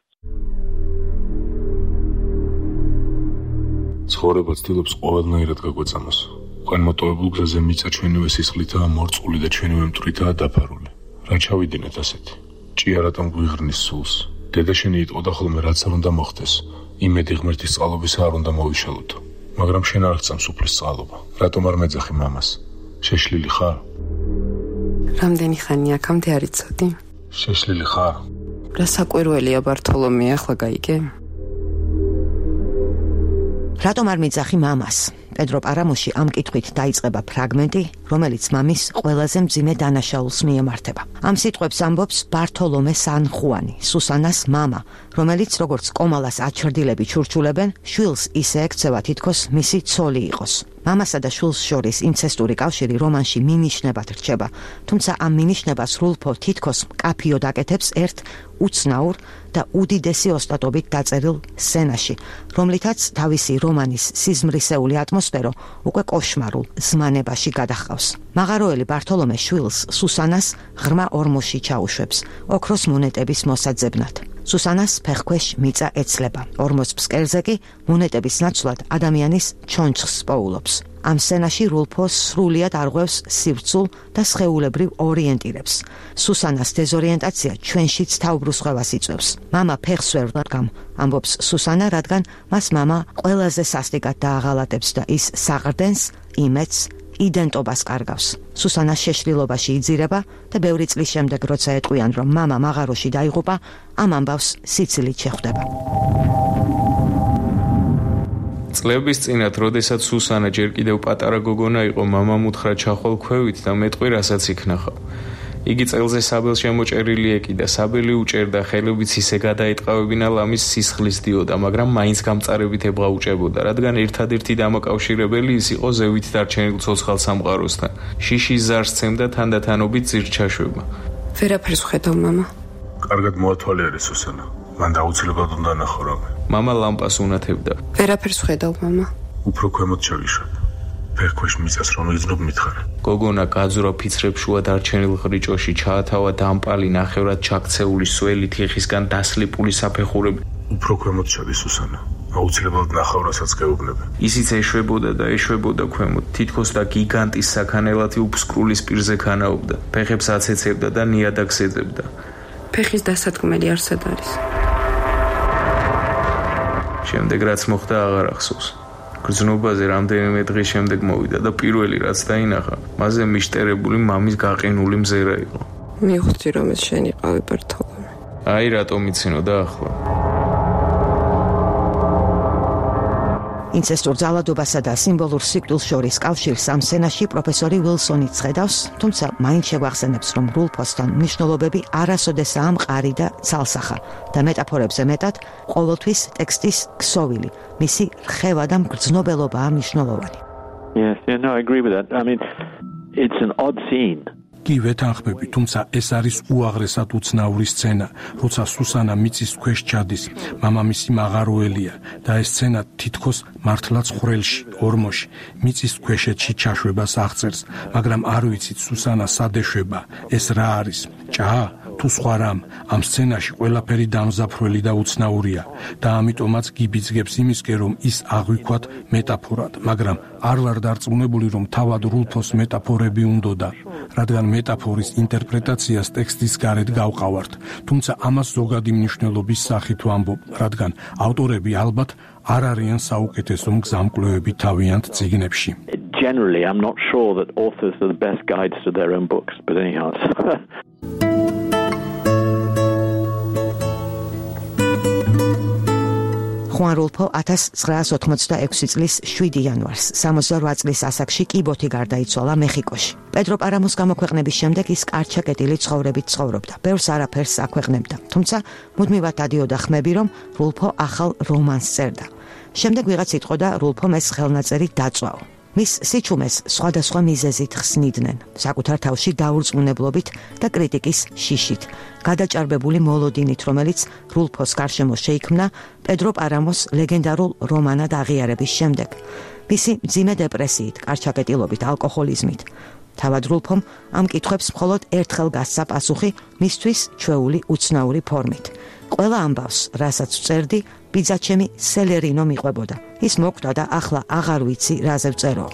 ცხოვრება ცდილობს ყოველნაირად გაგვეწამოს. ყანმოტოვებულ გზაზე მიწა ჩვენივე სისხლითაა მორწყული და ჩვენივე მტვრითაა დაფარული. რა ჩავიდინეთ ასეთი? ჭია რატომ გვიღრნის სულს? დედა შენი იტყოდა ხოლმე, რაც არ უნდა მოხდეს, იმედი ღმერთის წყალობისა არ უნდა მოვიშალოთ. მაგრამ შენ არ გწამს უფლის წყალობა. რატომ არ მეძახი მამას? შეშლილი ხარ? რამდენი ხანია აქამდე არ იცოდი? შეშლილი ხარ? რა საკვირველია ბართოლომე, ახლა გაიგე? რატომ არ მიძახი მამას? პედრო პარამოში ამ კითხვით დაიწყება ფრაგმენტი, რომელიც მამის ყველაზე მძიმე დანაშაულს მიემართება. ამ სიტყვებს ამბობს ბართოლომე სან ხუანი, სუსანას მამა, რომელიც როგორც კომალას აჩრდილები ჩურჩულებენ, შვილს ისე ექცევა თითქოს მისი ცოლი იყოს. მამასა და შვილს შორის ინცესტური კავშირი რომანში მინიშნებად რჩება, თუმცა ამ მინიშნებას რულფო თითქოს მკაფიოდ აკეთებს ერთ უცნაურ და უდიდესი ოსტატობით დაწერილ სცენაში, რომლითაც თავისი რომანის სიზმრისეული ატმოსფერო უკვე კოშმარულ ზმანებაში გადაჰყავს. მაღაროელი ბართოლომე შვილს სუსანას ღრმა ორმოში ჩაუშვებს, ოქროს მონეტების მოსაძებნად. სუსანას ფეხქვეშ მიწა ეცლება. ორმოს ფსკერზე კი მონეტების ნაცვლად ადამიანის ჩონჩხს პოულობს. ამ სცენაში რულფო სრულიად არღვევს სივრცულ და სხეულებრივ ორიენტირებს. სუსანას დეზორიენტაცია ჩვენშიც თავბრუსხვევას იწვევს. მამა ფეხს ვერ ვდგამ, ამბობს სუსანა, რადგან მას მამა ყველაზე სასტიკად დააღალატებს და ის საყრდენს, იმედს, იდენტობას კარგავს. სუსანა შეშლილობაში იძირება და ბევრი წლის შემდეგ, როცა ეტყვიან, რომ მამა მაღაროში დაიღუპა, ამ ამბავს სიცილით შეხვდება. წლების წინათ, როდესაც სუსანა ჯერ კიდევ პატარა გოგონა იყო, მამამ უთხრა ჩახვალ ქვევით და მეტყვი რასაც იქნახავ. იგი წელზე საბელს შემოჭერილი ეკიდა, საბელი უჭერდა, ხელებით ისე გადაეტყავებინა ლამის სისხლის დიოდა, მაგრამ მაინც გამწარებით ებღაუჭებოდა, რადგან ერთადერთი დამაკავშირებელი ის იყო ზევით დარჩენილ ცოცხალ სამყაროსთან. შიშის ზარს ცემდა თანდათანობით ძირ ჩაშვება. ვერაფერს ხედავ, მამა. კარგად მოათვალე არის სუსანა. მან დაუცილებლად უნდა ნახორავე. მამა ლამპას უნათებდა. ვერაფერს ხედავ, მამა. უფრო ქვემოთ ჩავიშვებ. ფეხქვეშ მიწას რომ იზნობ მითხარ. გოგონა გაძვრა ფიცრებშუა დარჩენილ ხრიჭოში, ჩაათავა დამპალი ნახევრად ჩაქცეული სველი თიხისგან დასლიპული საფეხურები. უფრო ქვემოთ ჩადი სუსანა. აუცილებლად ნახავრასაც გეუბნები. ისიც ეშვებოდა და ეშვებოდა ქვემოთ, თითქოს და გიგანტის საქანელათი უფსკრულის პირზე ქანაობდა. ფეხებს აცეცებდა და ნიადაგს ეძებდა. ფეხის დასადგმელი არსად არის. შემდეგ რაც მოხდა აღარ ახსოვს. გრძნობაზე რამდენიმე დღის შემდეგ მოვიდა და პირველი რაც დაინახა, მასზე მიშტერებული მამის გაყინული მზერა იყო. მივხვდი რომ ეს შენი ყავი ბართოლო. აი რატომ იცინოდა ახლა. ინცესტურ ძალადობასა და სიმბოლურ სიკვდილს შორის კავშირს ამ სცენაში პროფესორი ვილსონი ხედავს, თუმცა მაინც შეგვახსენებს, რომ რულფოსთან მნიშვნელობები არასოდესაა მყარი და ცალსახა და მეტაფორებზე მეტად ყოველთვის ტექსტის ქსოვილი, მისი რხევა და მგრძნობელობაა მნიშვნელოვანი. Yes, yeah, no, I agree with that. I mean, it's an odd scene. კი ვეთანხმები, თუმცა ეს არის უაღრესად უცნაური სცენა, როცა სუსანა მიწის ქვეშ ჩადის, მამამისი მაღაროელია და ეს სცენა თითქოს მართლაც ხვრელში, ორმოში, მიწის ქვეშეთში ჩაშვებას აღწერს, მაგრამ არ ვიცით სუსანა სად ეშვება, ეს რა არის, ჭაა თუ სხვა რამ, ამ სცენაში ყველაფერი დამზაფრველი და უცნაურია და ამიტომაც გიბიძგებს იმისკენ, რომ ის აღვიქვათ მეტაფორად, მაგრამ არ ვარ დარწმუნებული, რომ თავად რულფოს მეტაფორები უნდოდა, რადგან მეტაფორის ინტერპრეტაციას ტექსტის გარეთ გავყავართ, თუმცა ამას ზოგადი მნიშვნელობის სახით ვამბობ, რადგან ავტორები ალბათ არ არიან საუკეთესო მგზამკვლევები თავიანთ წიგნებში. Generally, I'm not sure that authors are the best guides to their own books, but anyhow. ხუან რულფო 1986 წლის 7 იანვარს 68 წლის ასაკში კიბოთი გარდაიცვალა მეხიკოში. პედრო პარამოს გამოქვეყნების შემდეგ ის კარჩაკეტილი ცხოვრებით ცხოვრობდა. ბევრს არაფერს აქვეყნებდა, თუმცა მუდმივად დადიოდა ხმები, რომ რულფო ახალ რომანს წერდა. შემდეგ ვიღაც იტყოდა რულფომ ეს ხელნაწერი დაწვაო. მის სიჩუმეს სხვადასხვა მიზეზით ხსნიდნენ, საკუთარ თავში დაურწმუნებლობით და კრიტიკის შიშით, გადაჭარბებული მოლოდინით, რომელიც რულფოს გარშემო შეიქმნა პედრო პარამოს ლეგენდარულ რომანად აღიარების შემდეგ. მისი მძიმე დეპრესიით, კარჩაკეტილობით, ალკოჰოლიზმით. თავად რულფომ ამ კითხვებს მხოლოდ ერთხელ გასცა პასუხი მისთვის ჩვეული უცნაური ფორმით. ყველა ამბავს, რასაც ვწერდი, ბიძაჩემი სელერინო მიყვებოდა. ის მოკვდა და ახლა აღარ ვიცი რაზე ვწერო.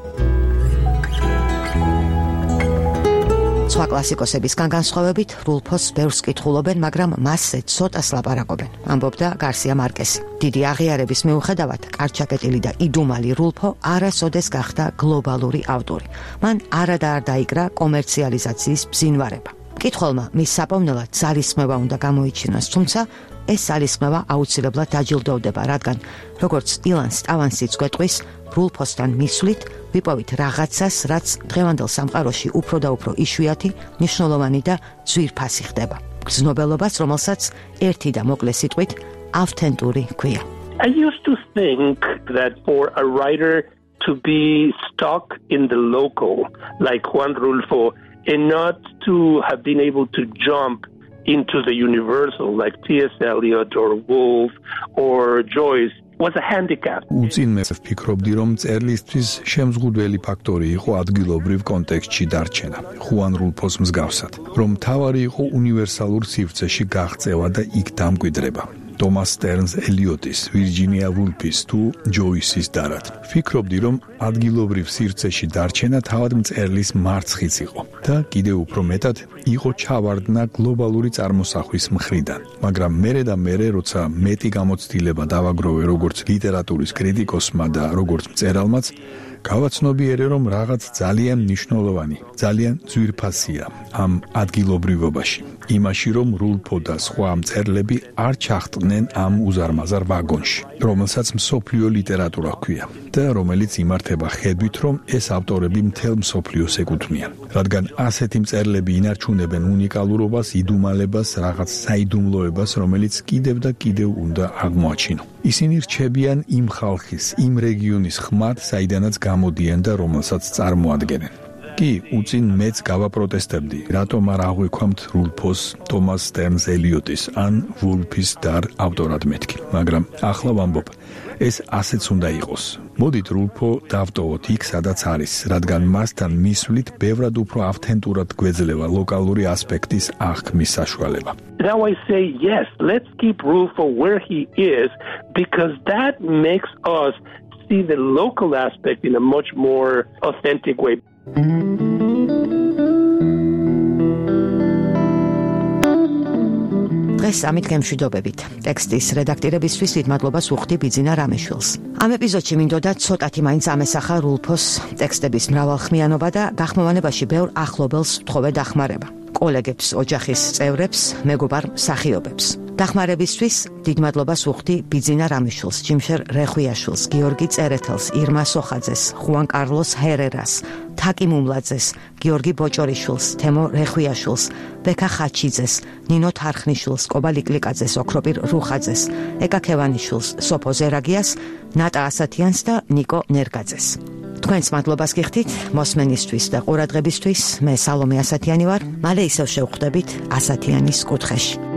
სხვა კლასიკოსებისგან განსხვავებით, რულფოს ბევრს კითხულობენ, მაგრამ მასზე ცოტას ლაპარაკობენ, ამბობდა გარსია მარკესი. დიდი აღიარების მიუხედავად, კარჩაკეტილი და იდუმალი რულფო არასოდეს გახდა გლობალური ავტორი. მან არადარ დაიკრა კომერციალიზაციის ბზინვარება. მკითხველმა მის საპოვნელად ძალისხმევა უნდა გამოიჩინოს, თუმცა ეს ძალისხმევა აუცილებლად დაჯილდოვდება, რადგან როგორც ილან სტავანსიც გვეტყვის, რულფოსთან მისვლით ვიპოვით რაღაცას, რაც დღევანდელ სამყაროში უფრო და უფრო იშვიათი, მნიშვნელოვანი და ძვირფასი ხდება. გრძნობელობას, რომელსაც ერთი და მოკლე სიტყვით ავთენტური ქვია. I used to think that for a writer to be stuck in the local, like Juan Rulfo, and not to have been able to jump into the universal, like T.S. Eliot or Woolf or Joyce, was a handicap. უწინმე ვფიქრობდი, რომ წერლისთვის შემზღუდველი ფაქტორი იყო ადგილობრივ კონტექსტში დარჩენა, ხუან რულფოს მსგავსად, რომ თავარი იყო უნივერსალურ სივრცეში გაღწევა და იქ დამკვიდრება. თომას სტერნს ელიოტის, ვირჯინია ვულფის თუ ჯოისის დარად. ვფიქრობდი, რომ ადგილობრივ სივრცეში დარჩენა თავად მწერლის მარცხიც იყო და კიდევ უფრო მეტად იყო ჩავარდნა გლობალური წარმოსახვის მხრიდან. მაგრამ მერე და მერე, როცა მეტი გამოცდილება დავაგროვე როგორც ლიტერატურის კრიტიკოსმა და როგორც მწერალმაც, გავაცნობიერე, რომ რაღაც ძალიან მნიშვნელოვანი, ძალიან ძვირფასია ამ ადგილობრივობაში. იმაში, რომ რულფო და სხვა მწერლები არ ჩახტნენ ამ უზარმაზარ ვაგონში, რომელსაც მსოფლიო ლიტერატურა ჰქვია და რომელიც იმართება ხედვით, რომ ეს ავტორები მთელ მსოფლიოს ეკუთვნიან. რადგან ასეთი მწერლები ინარჩუნებენ უნიკალურობას, იდუმალებას, რაღაც საიდუმლოებას, რომელიც კიდევ და კიდევ უნდა აღმოაჩინო. ისინი რჩებიან იმ ხალხის, იმ რეგიონის ხმად, საიდანაც გამოდიან და რომელსაც წარმოადგენენ. კი უწინ მეც გავაპროტესტებდი, რატომ არ აღვიქვამთ რულფოს, თომას სტერნს ელიოტის ან ვულფის დარ ავტორად მეთქი, მაგრამ ახლა ვამბობ, ეს ასეც უნდა იყოს. მოდით რულფო დავტოვოთ იქ, სადაც არის, რადგან მასთან მისვლით ბევრად უფრო ავთენტურად გვეძლევა ლოკალური ასპექტის აღქმის საშუალება. Now I say yes, let's keep Rulfo where he is because that makes us see the local aspect in a much more authentic way. დღეს ამით გემშვიდობებით. ტექსტის რედაქტირებისთვის მადლობას უხდი ბიძინა რამიშვილს. ამ ეპიზოდში მინდოდა ცოტათი მაინც ამესახა რულფოს ტექსტების მრავალხმიანობა და გახმოვანებაში ბევრ ახლობელს ვთხოვე დახმარება. კოლეგებს, ოჯახის წევრებს, მეგობარ მსახიობებს. დახმარებისთვის დიდ მადლობას უხდი ბიძინა რამიშვილს, ჯიმშერ რეხვიაშვილს, გიორგი წერეთელს, ირმა სოხაძეს, ხუან კარლოს ჰერერას, თაკი მუმლაძეს, გიორგი ბოჭორიშვილს, თემო რეხვიაშვილს, ბექა ხაჩიძეს, ნინო თარხნიშვილს, კობა ლიკლიკაძეს, ოქროპირ რუხაძეს, ეკა ქევანიშვილს, სოფო ზერაგიას, ნატა ასათიანს და ნიკო ნერგაძეს. თქვენს მადლობას გიხდით მოსმენისთვის და ყურადღებისთვის. მე სალომე ასათიანი ვარ. მალე ისევ შევხვდებით ასათიანის კუთხეში.